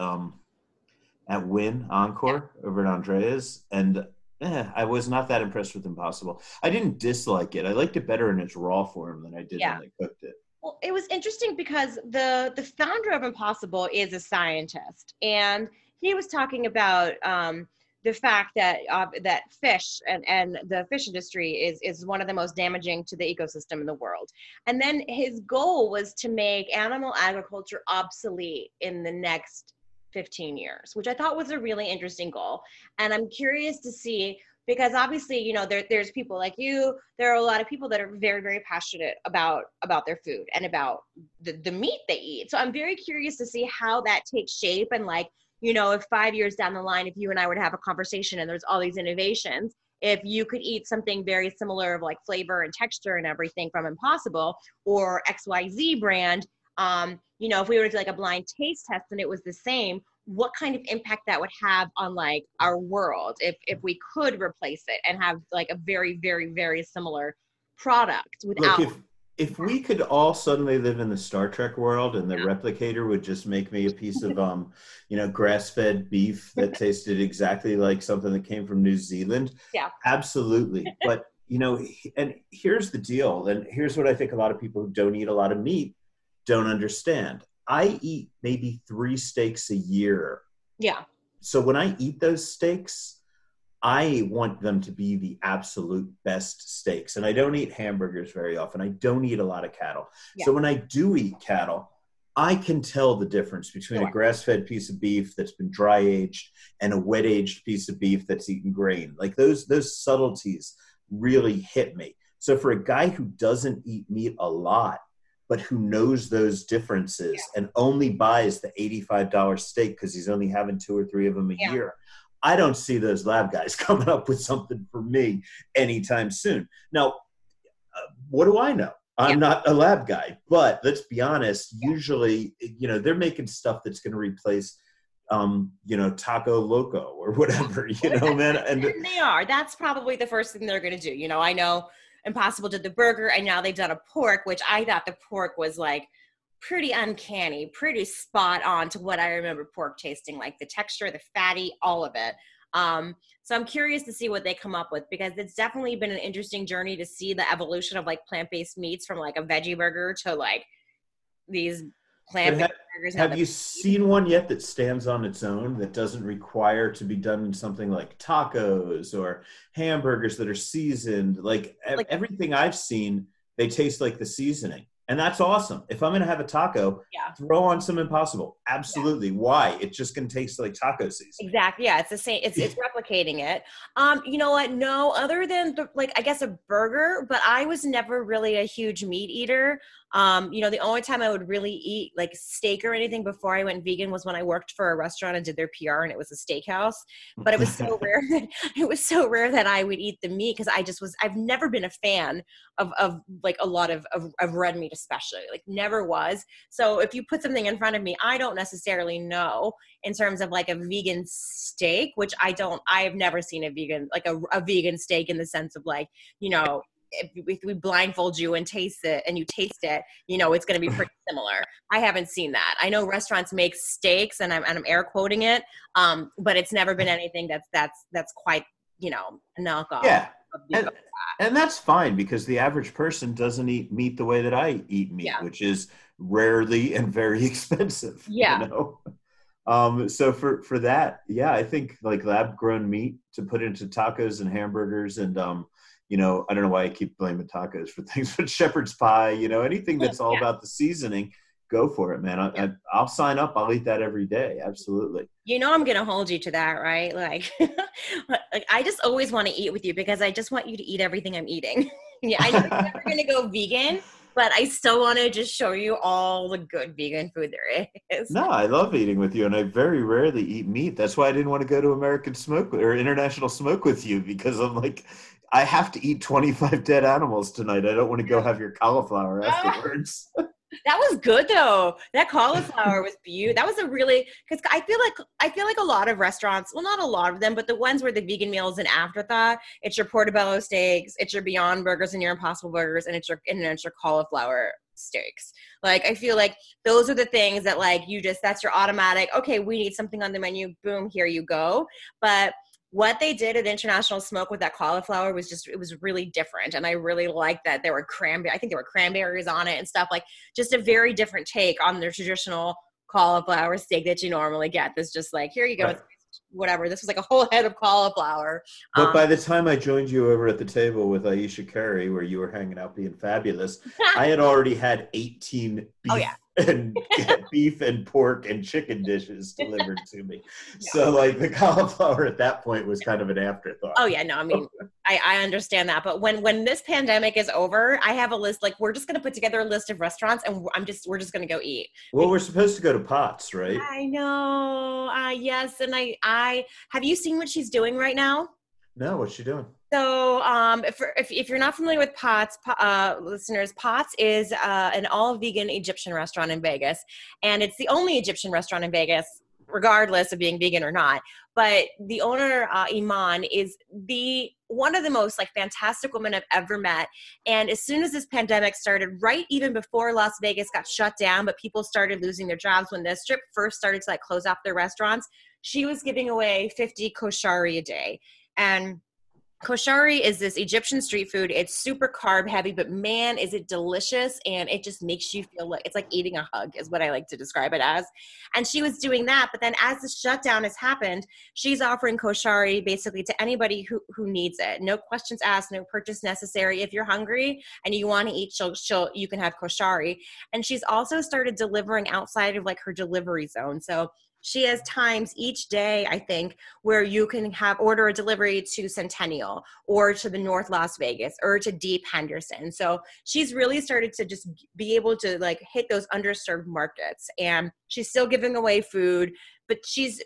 Wynn Encore over at Andrea's, and I was not that impressed with Impossible. I didn't dislike it. I liked it better in its raw form than I did when they cooked it. Well, it was interesting because the founder of Impossible is a scientist, and he was talking about the fact that that fish and the fish industry is one of the most damaging to the ecosystem in the world. And then his goal was to make animal agriculture obsolete in the next 15 years, which I thought was a really interesting goal. And I'm curious to see, because obviously, you know, there's people like you, there are a lot of people that are very, very passionate about their food and about the meat they eat. So I'm very curious to see how that takes shape. And like, you know, if 5 years down the line, if you and I were to have a conversation and there's all these innovations, if you could eat something very similar of like flavor and texture and everything from Impossible or XYZ brand, you know, if we were to do like a blind taste test and it was the same, what kind of impact that would have on like our world if we could replace it and have like a very, very, very similar product without. Look, if we could all suddenly live in the Star Trek world and the replicator would just make me a piece of you know, grass-fed beef that tasted exactly like something that came from New Zealand, absolutely. But you know, and here's the deal, and here's what I think a lot of people who don't eat a lot of meat don't understand. I eat maybe 3 steaks a year. Yeah. So when I eat those steaks, I want them to be the absolute best steaks. And I don't eat hamburgers very often. I don't eat a lot of cattle. Yeah. So when I do eat cattle, I can tell the difference between a grass-fed piece of beef that's been dry aged and a wet aged piece of beef that's eaten grain. Like those subtleties really hit me. So for a guy who doesn't eat meat a lot, but who knows those differences and only buys the $85 steak because he's only having 2 or 3 of them a year, I don't see those lab guys coming up with something for me anytime soon. Now, what do I know? I'm not a lab guy, but let's be honest, usually, you know, they're making stuff that's going to replace, you know, Taco Loco or whatever, you know, man. And they are. That's probably the first thing they're going to do. You know, I know Impossible did the burger, and now they've done a pork, which I thought the pork was like pretty uncanny, pretty spot on to what I remember pork tasting like, the texture, the fatty, all of it. So I'm curious to see what they come up with, because it's definitely been an interesting journey to see the evolution of like plant-based meats from like a veggie burger to like these plant But burgers. have you seen one yet that stands on its own that doesn't require to be done in something like tacos or hamburgers that are seasoned? Like like everything I've seen, they taste like the seasoning. And that's awesome. If I'm going to have a taco, yeah. throw on some Impossible. Absolutely. Yeah. Why? It's just going to taste like taco seasoning. Exactly. Yeah, it's the same. It's replicating it. You know what? No, other than I guess a burger, but I was never really a huge meat eater. The only time I would really eat like steak or anything before I went vegan was when I worked for a restaurant and did their PR, and it was a steakhouse. But it was so rare. It was so rare that I would eat the meat because I've never been a fan of like a lot of red meat, especially, like never was. So if you put something in front of me, I don't necessarily know in terms of like a vegan steak, which I've never seen a vegan, like a vegan steak in the sense of like, if we blindfold you and taste it and you taste it, it's going to be pretty similar. I haven't seen that. I know restaurants make steaks and I'm air quoting it. But it's never been anything that's quite, a knockoff. Yeah. And that's fine because the average person doesn't eat meat the way that I eat meat, which is rarely and very expensive. Yeah. So for that, I think like lab grown meat to put into tacos and hamburgers and, I don't know why I keep blaming tacos for things, but shepherd's pie, anything that's all about the seasoning, go for it, man. I'll sign up. I'll eat that every day. Absolutely. I'm going to hold you to that, right? Like, I just always want to eat with you because I just want you to eat everything I'm eating. I know I'm never going to go vegan, but I still want to just show you all the good vegan food there is. No, I love eating with you, and I very rarely eat meat. That's why I didn't want to go to American Smoke or International Smoke with you, because I'm like, I have to eat 25 dead animals tonight. I don't want to go have your cauliflower afterwards. That was good though. That cauliflower was beautiful. That was because I feel like a lot of restaurants, well, not a lot of them, but the ones where the vegan meal is an afterthought. It's your portobello steaks, it's your Beyond Burgers and your Impossible Burgers, and it's your cauliflower steaks. Like, I feel like those are the things that like that's your automatic, okay, we need something on the menu. Boom, here you go. But what they did at International Smoke with that cauliflower was it was really different. And I really liked that there were cranberries on it and stuff, like just a very different take on their traditional cauliflower steak that you normally get. This just like, here you go. Right. Whatever. This was like a whole head of cauliflower. But by the time I joined you over at the table with Aisha Curry, where you were hanging out being fabulous, I had already had 18 beef and pork and chicken dishes delivered to me. Yeah. So like the cauliflower at that point was kind of an afterthought. Oh yeah, no, I mean, I understand that. But when this pandemic is over, I have a list, like we're just going to put together a list of restaurants and we're just going to go eat. Well, we're supposed to go to Potts, right? I know. Yes. And I have you seen what she's doing right now? No, what's she doing? So if you're not familiar with Potts, listeners, Potts is an all-vegan Egyptian restaurant in Vegas. And it's the only Egyptian restaurant in Vegas, regardless of being vegan or not. But the owner, Iman, is one of the most like fantastic women I've ever met. And as soon as this pandemic started, right even before Las Vegas got shut down, but people started losing their jobs, when the Strip first started to like close off their restaurants, she was giving away 50 koshari a day. And koshari is this Egyptian street food. It's super carb heavy, but man, is it delicious. And it just makes you feel like it's like eating a hug is what I like to describe it as. And she was doing that. But then as the shutdown has happened, she's offering koshari basically to anybody who needs it. No questions asked, no purchase necessary. If you're hungry and you want to eat, you can have koshari. And she's also started delivering outside of like her delivery zone. So she has times each day, I think, where you can order a delivery to Centennial or to the North Las Vegas or to Deep Henderson. So she's really started to just be able to like hit those underserved markets, and she's still giving away food, but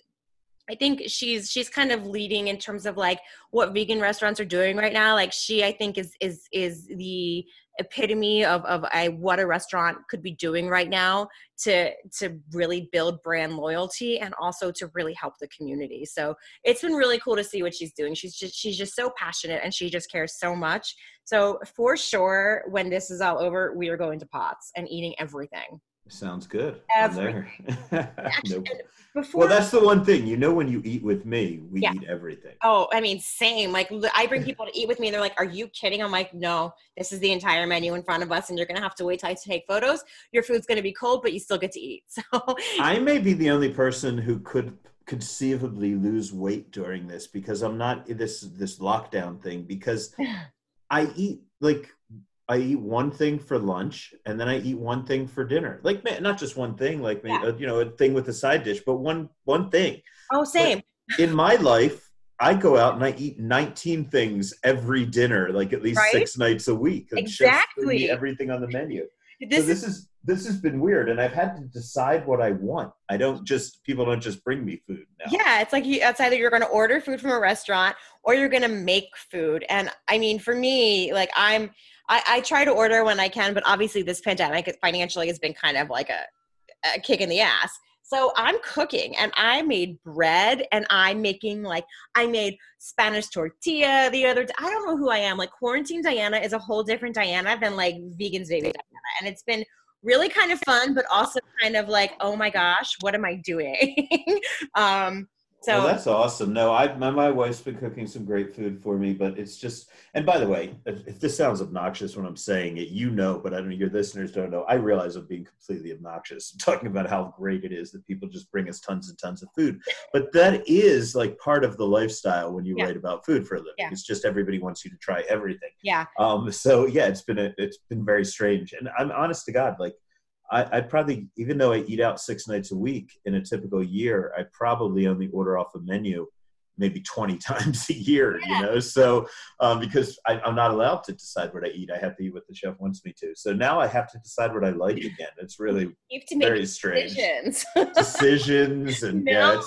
I think she's kind of leading in terms of like what vegan restaurants are doing right now. Like she, I think is the epitome of what a restaurant could be doing right now to really build brand loyalty and also to really help the community. So it's been really cool to see what she's doing. She's just so passionate and she just cares so much. So for sure, when this is all over, we are going to Potts and eating everything. Sounds good. I'm Everything. there. Actually, Nope. and Well, before, that's the one thing. When you eat with me, we yeah. eat everything. Oh, I mean, same. Like, I bring people to eat with me, and they're like, "Are you kidding?" I'm like, "No, this is the entire menu in front of us, and you're gonna have to wait till I take photos. Your food's gonna be cold, but you still get to eat." So, I may be the only person who could conceivably lose weight during this because I'm not this lockdown thing because I eat like I eat one thing for lunch and then I eat one thing for dinner. Like not just one thing, like yeah. a thing with a side dish, but one thing. Oh, But same. in my life, I go out and I eat 19 things every dinner, like at least Right? 6 nights a week. And chefs bring me Exactly. everything on the menu. So This is this has been weird, and I've had to decide what I want. People don't just bring me food now. Yeah, it's like it's either you're going to order food from a restaurant or you're going to make food. And I mean, for me, like I try to order when I can, but obviously this pandemic financially has been kind of like a kick in the ass. So I'm cooking and I made bread and I made Spanish tortilla the other day. I don't know who I am. Like quarantine Diana is a whole different Diana than like vegans baby Diana. And it's been really kind of fun, but also kind of like, oh my gosh, what am I doing? um, Well, so that's awesome. No, my wife's been cooking some great food for me, but it's just, and by the way, if this sounds obnoxious when I'm saying it, but I don't know, your listeners don't know. I realize I'm being completely obnoxious, talking about how great it is that people just bring us tons and tons of food. But that is like part of the lifestyle when you yeah, write about food for a living. yeah, It's just everybody wants you to try everything. yeah. So yeah, it's been very strange. And I'm honest to God, like, I probably, even though I eat out 6 nights a week in a typical year, I probably only order off a menu maybe 20 times a year, So because I'm not allowed to decide what I eat. I have to eat what the chef wants me to. So now I have to decide what I like again. It's really You have to make very strange. decisions. Decisions and No.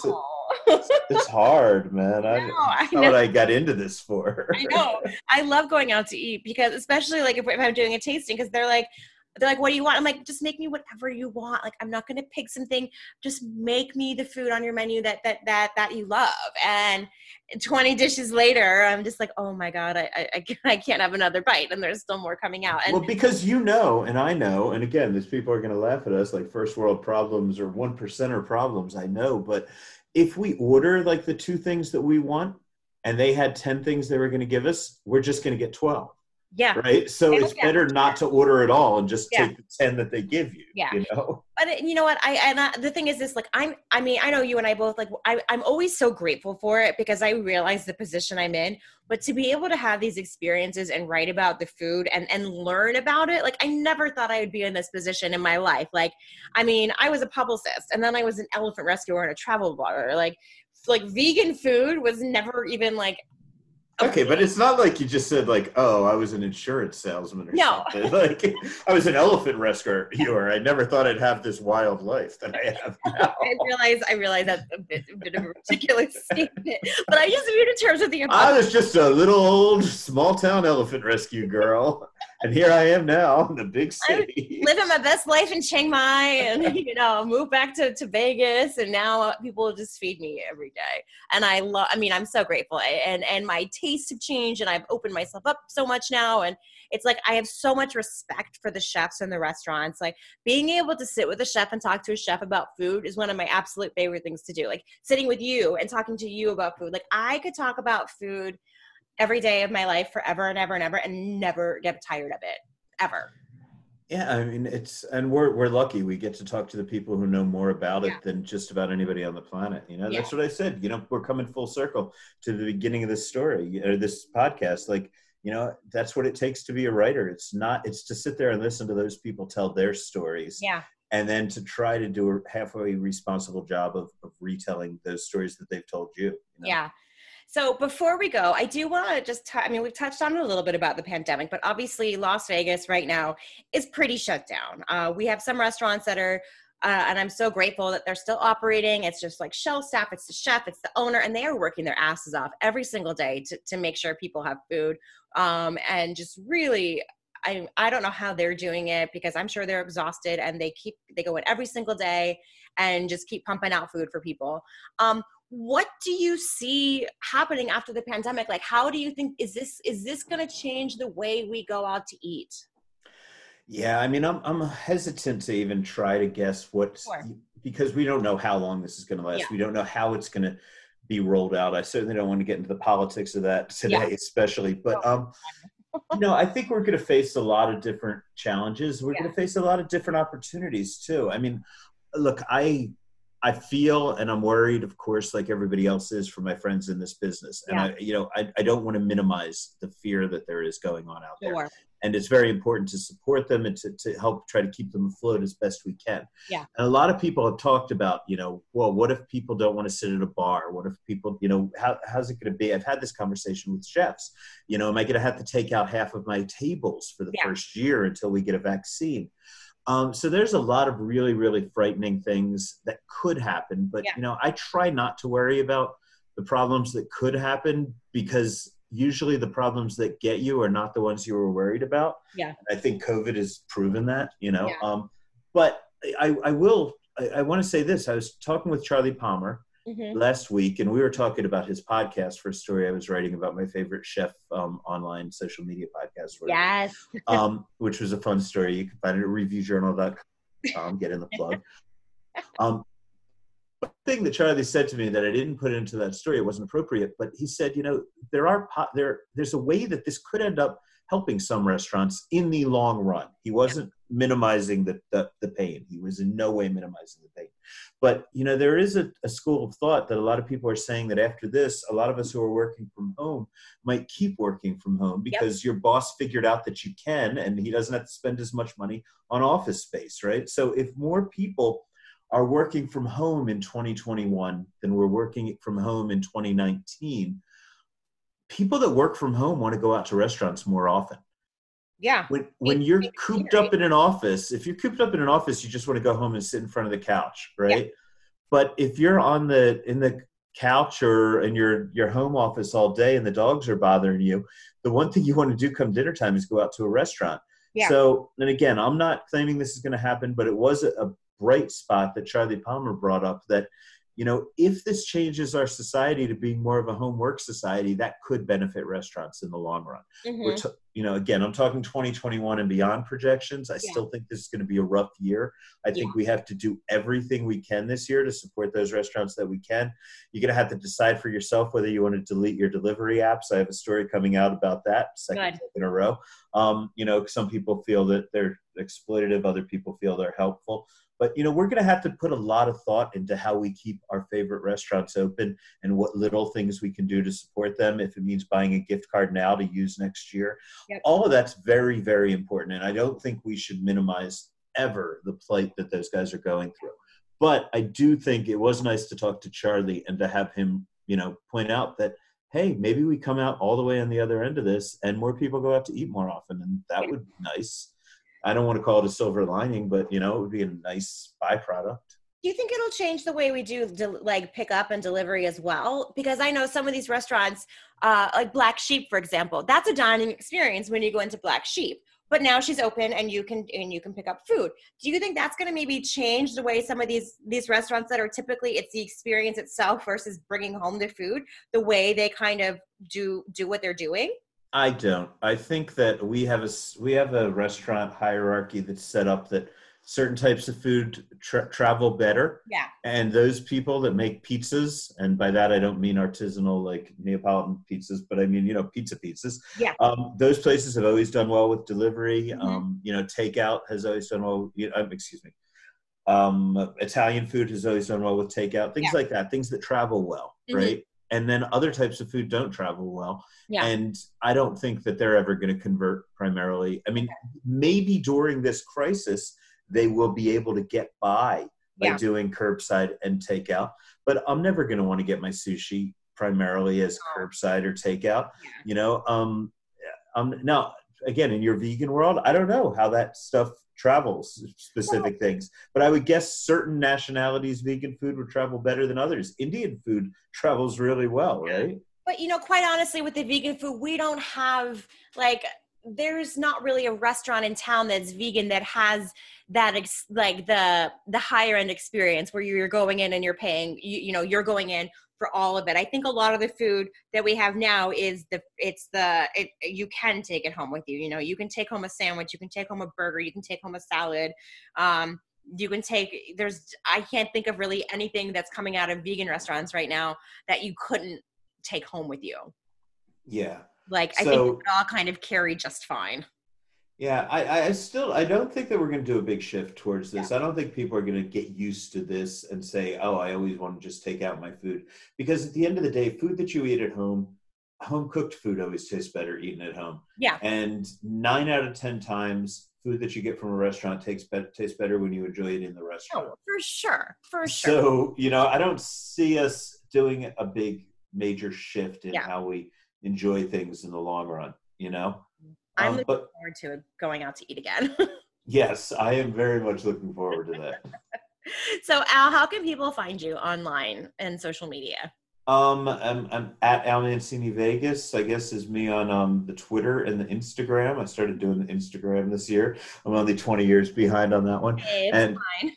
it's hard, man. I That's know. not what I got into this for. I know. I love going out to eat because especially like if I'm doing a tasting because they're like, what do you want? I'm like, just make me whatever you want. Like, I'm not going to pick something. Just make me the food on your menu that you love. And 20 dishes later, I'm just like, oh my God, I can't have another bite. And there's still more coming out. And well, because and I know, and again, these people are going to laugh at us like first world problems or 1%er problems. I know, but if we order like the 2 things that we want and they had 10 things they were going to give us, we're just going to get 12. yeah. Right. So it's better not to order at all and just take the 10 that they give you. Yeah. But you know what? The thing is this, like, I know you and I both, like, I'm always so grateful for it because I realize the position I'm in, but to be able to have these experiences and write about the food and learn about it, like, I never thought I would be in this position in my life. Like, I mean, I was a publicist and then I was an elephant rescuer and a travel blogger. Like vegan food was never even like, okay, but it's not like you just said like, oh, I was an insurance salesman or something. Like I was an elephant rescuer. I never thought I'd have this wild life that I have now. I realize that's a bit of a ridiculous statement, but I just mean in terms of the. I was just a little old small town elephant rescue girl, and here I am now in the big city. I'm living my best life in Chiang Mai, and moved back to Vegas, and now people just feed me every day, and I'm so grateful, and my tastes have changed, and I've opened myself up so much now, and it's like I have so much respect for the chefs and the restaurants. Like being able to sit with a chef and talk to a chef about food is one of my absolute favorite things to do. Like sitting with you and talking to you about food. Like I could talk about food every day of my life forever and ever and ever and never get tired of it, ever. Yeah, I mean, and we're lucky we get to talk to the people who know more about it than just about anybody on the planet. That's what I said. We're coming full circle to the beginning of this story or this podcast. Like, that's what it takes to be a writer. It's to sit there and listen to those people tell their stories. Yeah. And then to try to do a halfway responsible job of retelling those stories that they've told you. Yeah. So before we go, I do want to just, we've touched on it a little bit about the pandemic, but obviously Las Vegas right now is pretty shut down. We have some restaurants that are, and I'm so grateful that they're still operating. It's just like shelf staff, it's the chef, it's the owner, and they are working their asses off every single day to make sure people have food. And just really, I don't know how they're doing it because I'm sure they're exhausted and they go in every single day and just keep pumping out food for people. What do you see happening after the pandemic? Like, how do you think, is this going to change the way we go out to eat? Yeah, I mean, I'm hesitant to even try to guess Sure. because we don't know how long this is going to Yeah. last. We don't know how it's going to be rolled out. I certainly don't want to get into the politics of that Yeah. today, especially. But Oh, I think we're going to face a lot of different challenges. We're yeah. going to face a lot of different opportunities too. I mean, look, I feel and I'm worried, of course, like everybody else is, for my friends in this business. And Yeah. I don't want to minimize the fear that there is going on out there. Sure. And it's very important to support them and to help try to keep them afloat as best we can. Yeah. And a lot of people have talked about, well, what if people don't want to sit at a bar? What if people, how's it going to be? I've had this conversation with chefs. Am I going to have to take out half of my tables for the first year until we get a vaccine? So there's a lot of really, really frightening things that could happen. But, I try not to worry about the problems that could happen, because usually the problems that get you are not the ones you were worried about. Yeah. I think COVID has proven that, Yeah. But I want to say this. I was talking with Charlie Palmer last week, and we were talking about his podcast for a story I was writing about my favorite chef online social media podcast. Yes. Which was a fun story. You can find it at reviewjournal.com. Get in the plug. One thing that Charlie said to me that I didn't put into that story, it wasn't appropriate, but he said, there's a way that this could end up helping some restaurants in the long run. He wasn't minimizing the pain. He was in no way minimizing the pain. But, there is a school of thought that a lot of people are saying that after this, a lot of us who are working from home might keep working from home because your boss figured out that you can, and he doesn't have to spend as much money on office space, right? So if more people are working from home in 2021 than we're working from home in 2019, people that work from home want to go out to restaurants more often. Yeah. When you're cooped up in an office, if you're cooped up in an office, you just want to go home and sit in front of the couch, right? Yeah. But if you're in the couch or in your home office all day and the dogs are bothering you, the one thing you want to do come dinner time is go out to a restaurant. Yeah. So, and again, I'm not claiming this is going to happen, but it was a bright spot that Charlie Palmer brought up that, if this changes our society to being more of a home work society, that could benefit restaurants in the long run. Again, I'm talking 2021 and beyond projections. I still think this is going to be a rough year. I think we have to do everything we can this year to support those restaurants that we can. You're going to have to decide for yourself whether you want to delete your delivery apps. I have a story coming out about that second in a row. Some people feel that they're exploitative. Other people feel they're helpful. But, we're going to have to put a lot of thought into how we keep our favorite restaurants open and what little things we can do to support them. If it means buying a gift card now to use next year, all of that's very, very important. And I don't think we should minimize ever the plight that those guys are going through. But I do think it was nice to talk to Charlie and to have him, point out that, hey, maybe we come out all the way on the other end of this and more people go out to eat more often. And that would be nice. I don't want to call it a silver lining, but, it would be a nice byproduct. Do you think it'll change the way we do pick up and delivery as well? Because I know some of these restaurants, like Black Sheep, for example, that's a dining experience when you go into Black Sheep. But now she's open and you can pick up food. Do you think that's going to maybe change the way some of these restaurants that are typically it's the experience itself versus bringing home the food, the way they kind of do what they're doing? I don't. I think that we have a restaurant hierarchy that's set up that certain types of food travel better. Yeah. And those people that make pizzas, and by that I don't mean artisanal like Neapolitan pizzas, but I mean, pizza pizzas. Yeah. Those places have always done well with delivery. Takeout has always done well. Italian food has always done well with takeout. Things like that. Things that travel well, right? And then other types of food don't travel well. Yeah. And I don't think that they're ever going to convert primarily. I mean, maybe during this crisis, they will be able to get by doing curbside and takeout. But I'm never going to want to get my sushi primarily as curbside or takeout. Now, again, in your vegan world, I don't know how that stuff travels, specific things. But I would guess certain nationalities' vegan food would travel better than others. Indian food travels really well, right? But, quite honestly, with the vegan food, we don't have, there's not really a restaurant in town that's vegan that has that like the higher end experience where you're going in and you're paying, you're going in for all of it. I think a lot of the food that we have now is you can take it home with you. You can take home a sandwich, you can take home a burger, you can take home a salad. You can take, I can't think of really anything that's coming out of vegan restaurants right now that you couldn't take home with you. Yeah. Like, I think it all kind of carry just fine. Yeah, I don't think that we're going to do a big shift towards this. Yeah. I don't think people are going to get used to this and say, oh, I always want to just take out my food. Because at the end of the day, food that you eat at home, home cooked food always tastes better eaten at home. Yeah. And 9 out of 10 times, food that you get from a restaurant tastes better when you enjoy it in the restaurant. Oh, for sure. So, I don't see us doing a big major shift in how we enjoy things in the long run, I'm looking forward to going out to eat again. Yes, I am very much looking forward to that. So, Al, how can people find you online and social media? I'm at Al Mancini Vegas, I guess, is me on the Twitter and the Instagram. I started doing the Instagram this year. I'm only 20 years behind on that one. Hey, and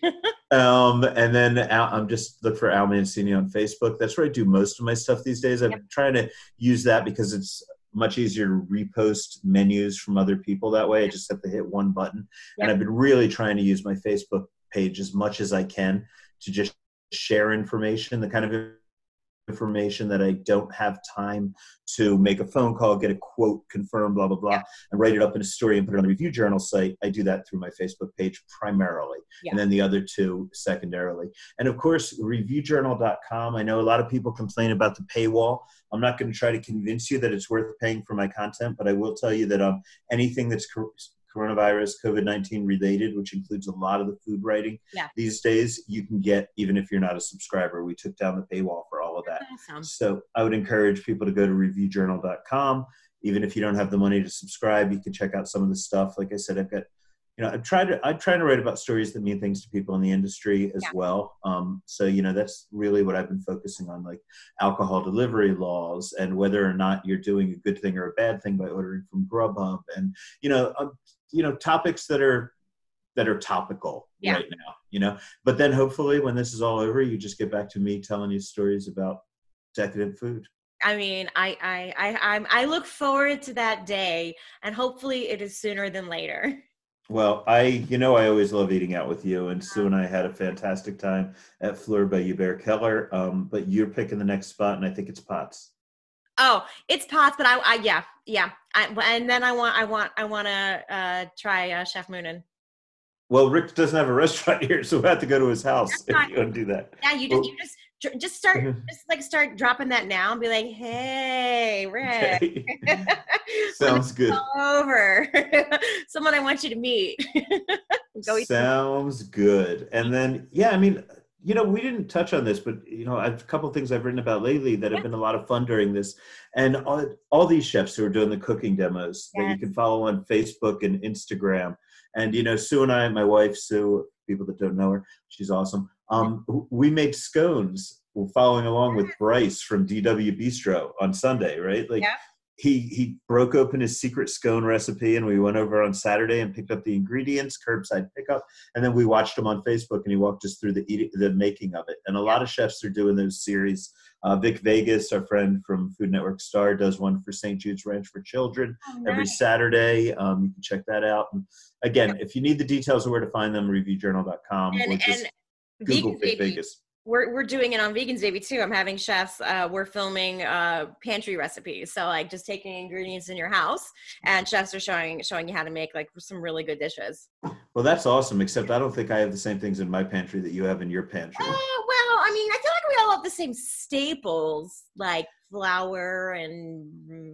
fine. And then I'm just look for Al Mancini on Facebook. That's where I do most of my stuff these days. I'm trying to use that because it's much easier to repost menus from other people that way. I just have to hit one button. And I've been really trying to use my Facebook page as much as I can to just share information, the kind of information that I don't have time to make a phone call, get a quote, confirm, blah, blah, blah, and write it up in a story and put it on the Review Journal site. I do that through my Facebook page primarily, and then the other two secondarily. And of course, reviewjournal.com. I know a lot of people complain about the paywall. I'm not going to try to convince you that it's worth paying for my content, but I will tell you that anything that's coronavirus, COVID-19 related, which includes a lot of the food writing these days, you can get even if you're not a subscriber. We took down the paywall for all of that. Awesome. So I would encourage people to go to reviewjournal.com. Even if you don't have the money to subscribe, you can check out some of the stuff. Like I said, I've got, I'm trying to write about stories that mean things to people in the industry as well. So, that's really what I've been focusing on, like alcohol delivery laws and whether or not you're doing a good thing or a bad thing by ordering from Grubhub and, topics that are topical right now, but then hopefully when this is all over, you just get back to me telling you stories about decadent food. I mean, I look forward to that day, and hopefully it is sooner than later. Well, I always love eating out with you, and Sue and I had a fantastic time at Fleur by Hubert Keller. But you're picking the next spot, and I think it's Pots. Oh, it's Pots, but and then I want to try Chef Moonen. Well, Rick doesn't have a restaurant here, so we'll have to go to his house if you want to do that. Yeah, you just start dropping that now and be like, hey, Rick. Okay. Sounds good. Over. Someone I want you to meet. Sounds good. And then, we didn't touch on this, but, a couple of things I've written about lately that have been a lot of fun during this. And all these chefs who are doing the cooking demos that you can follow on Facebook and Instagram. And, Sue and I, my wife, Sue, people that don't know her, she's awesome. We made scones following along with Bryce from DW Bistro on Sunday, right? He broke open his secret scone recipe, and we went over on Saturday and picked up the ingredients, curbside pickup, and then we watched him on Facebook, and he walked us through the making of it. And a lot of chefs are doing those series. Vic Vegas, our friend from Food Network Star, does one for St. Jude's Ranch for Children every Saturday. You can check that out. And again, if you need the details of where to find them, reviewjournal.com or just Google Vic Vegas. We're doing it on Vegans Baby too. I'm having chefs. We're filming pantry recipes. So just taking ingredients in your house, and chefs are showing you how to make some really good dishes. Well, that's awesome. Except I don't think I have the same things in my pantry that you have in your pantry. Well, I mean, I feel like we all have the same staples like flour and.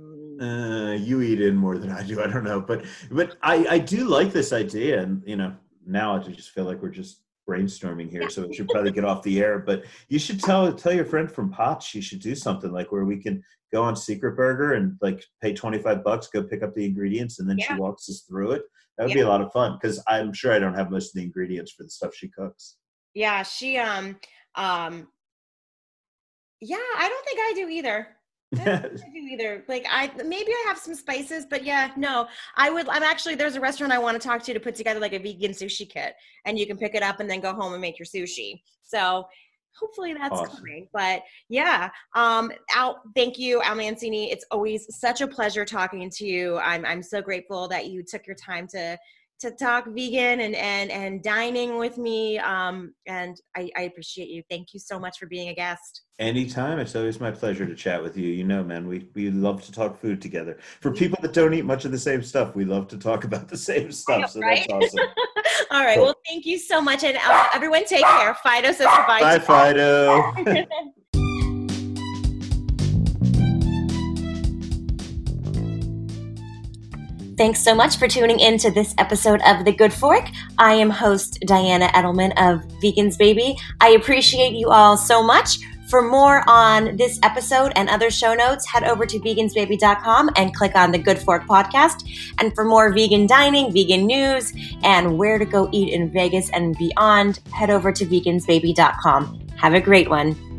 You eat in more than I do. I don't know, but I do like this idea, and now I just feel like we're just brainstorming here, so it should probably get off the air. But you should tell your friend from Pots she should do something like where we can go on Secret Burger and pay $25, go pick up the ingredients, and then she walks us through it. That would be a lot of fun because I'm sure I don't have most of the ingredients for the stuff she cooks. Yeah, she I don't think I do either. I don't do either. Like maybe I have some spices, but yeah, no. I'm actually, there's a restaurant I want to talk to put together like a vegan sushi kit, and you can pick it up and then go home and make your sushi. So hopefully that's coming. But yeah, thank you, Al Mancini. It's always such a pleasure talking to you. I'm so grateful that you took your time to talk vegan and dining with me. And I appreciate you. Thank you so much for being a guest. Anytime. It's always my pleasure to chat with you. You know, man, we love to talk food together. For people that don't eat much of the same stuff, we love to talk about the same stuff. So right? That's awesome. All right. Cool. Well, thank you so much. And everyone take care. Fido says goodbye. Bye, Fido. Thanks so much for tuning in to this episode of The Good Fork. I am host Diana Edelman of Vegans Baby. I appreciate you all so much. For more on this episode and other show notes, head over to vegansbaby.com and click on the Good Fork podcast. And for more vegan dining, vegan news, and where to go eat in Vegas and beyond, head over to vegansbaby.com. Have a great one.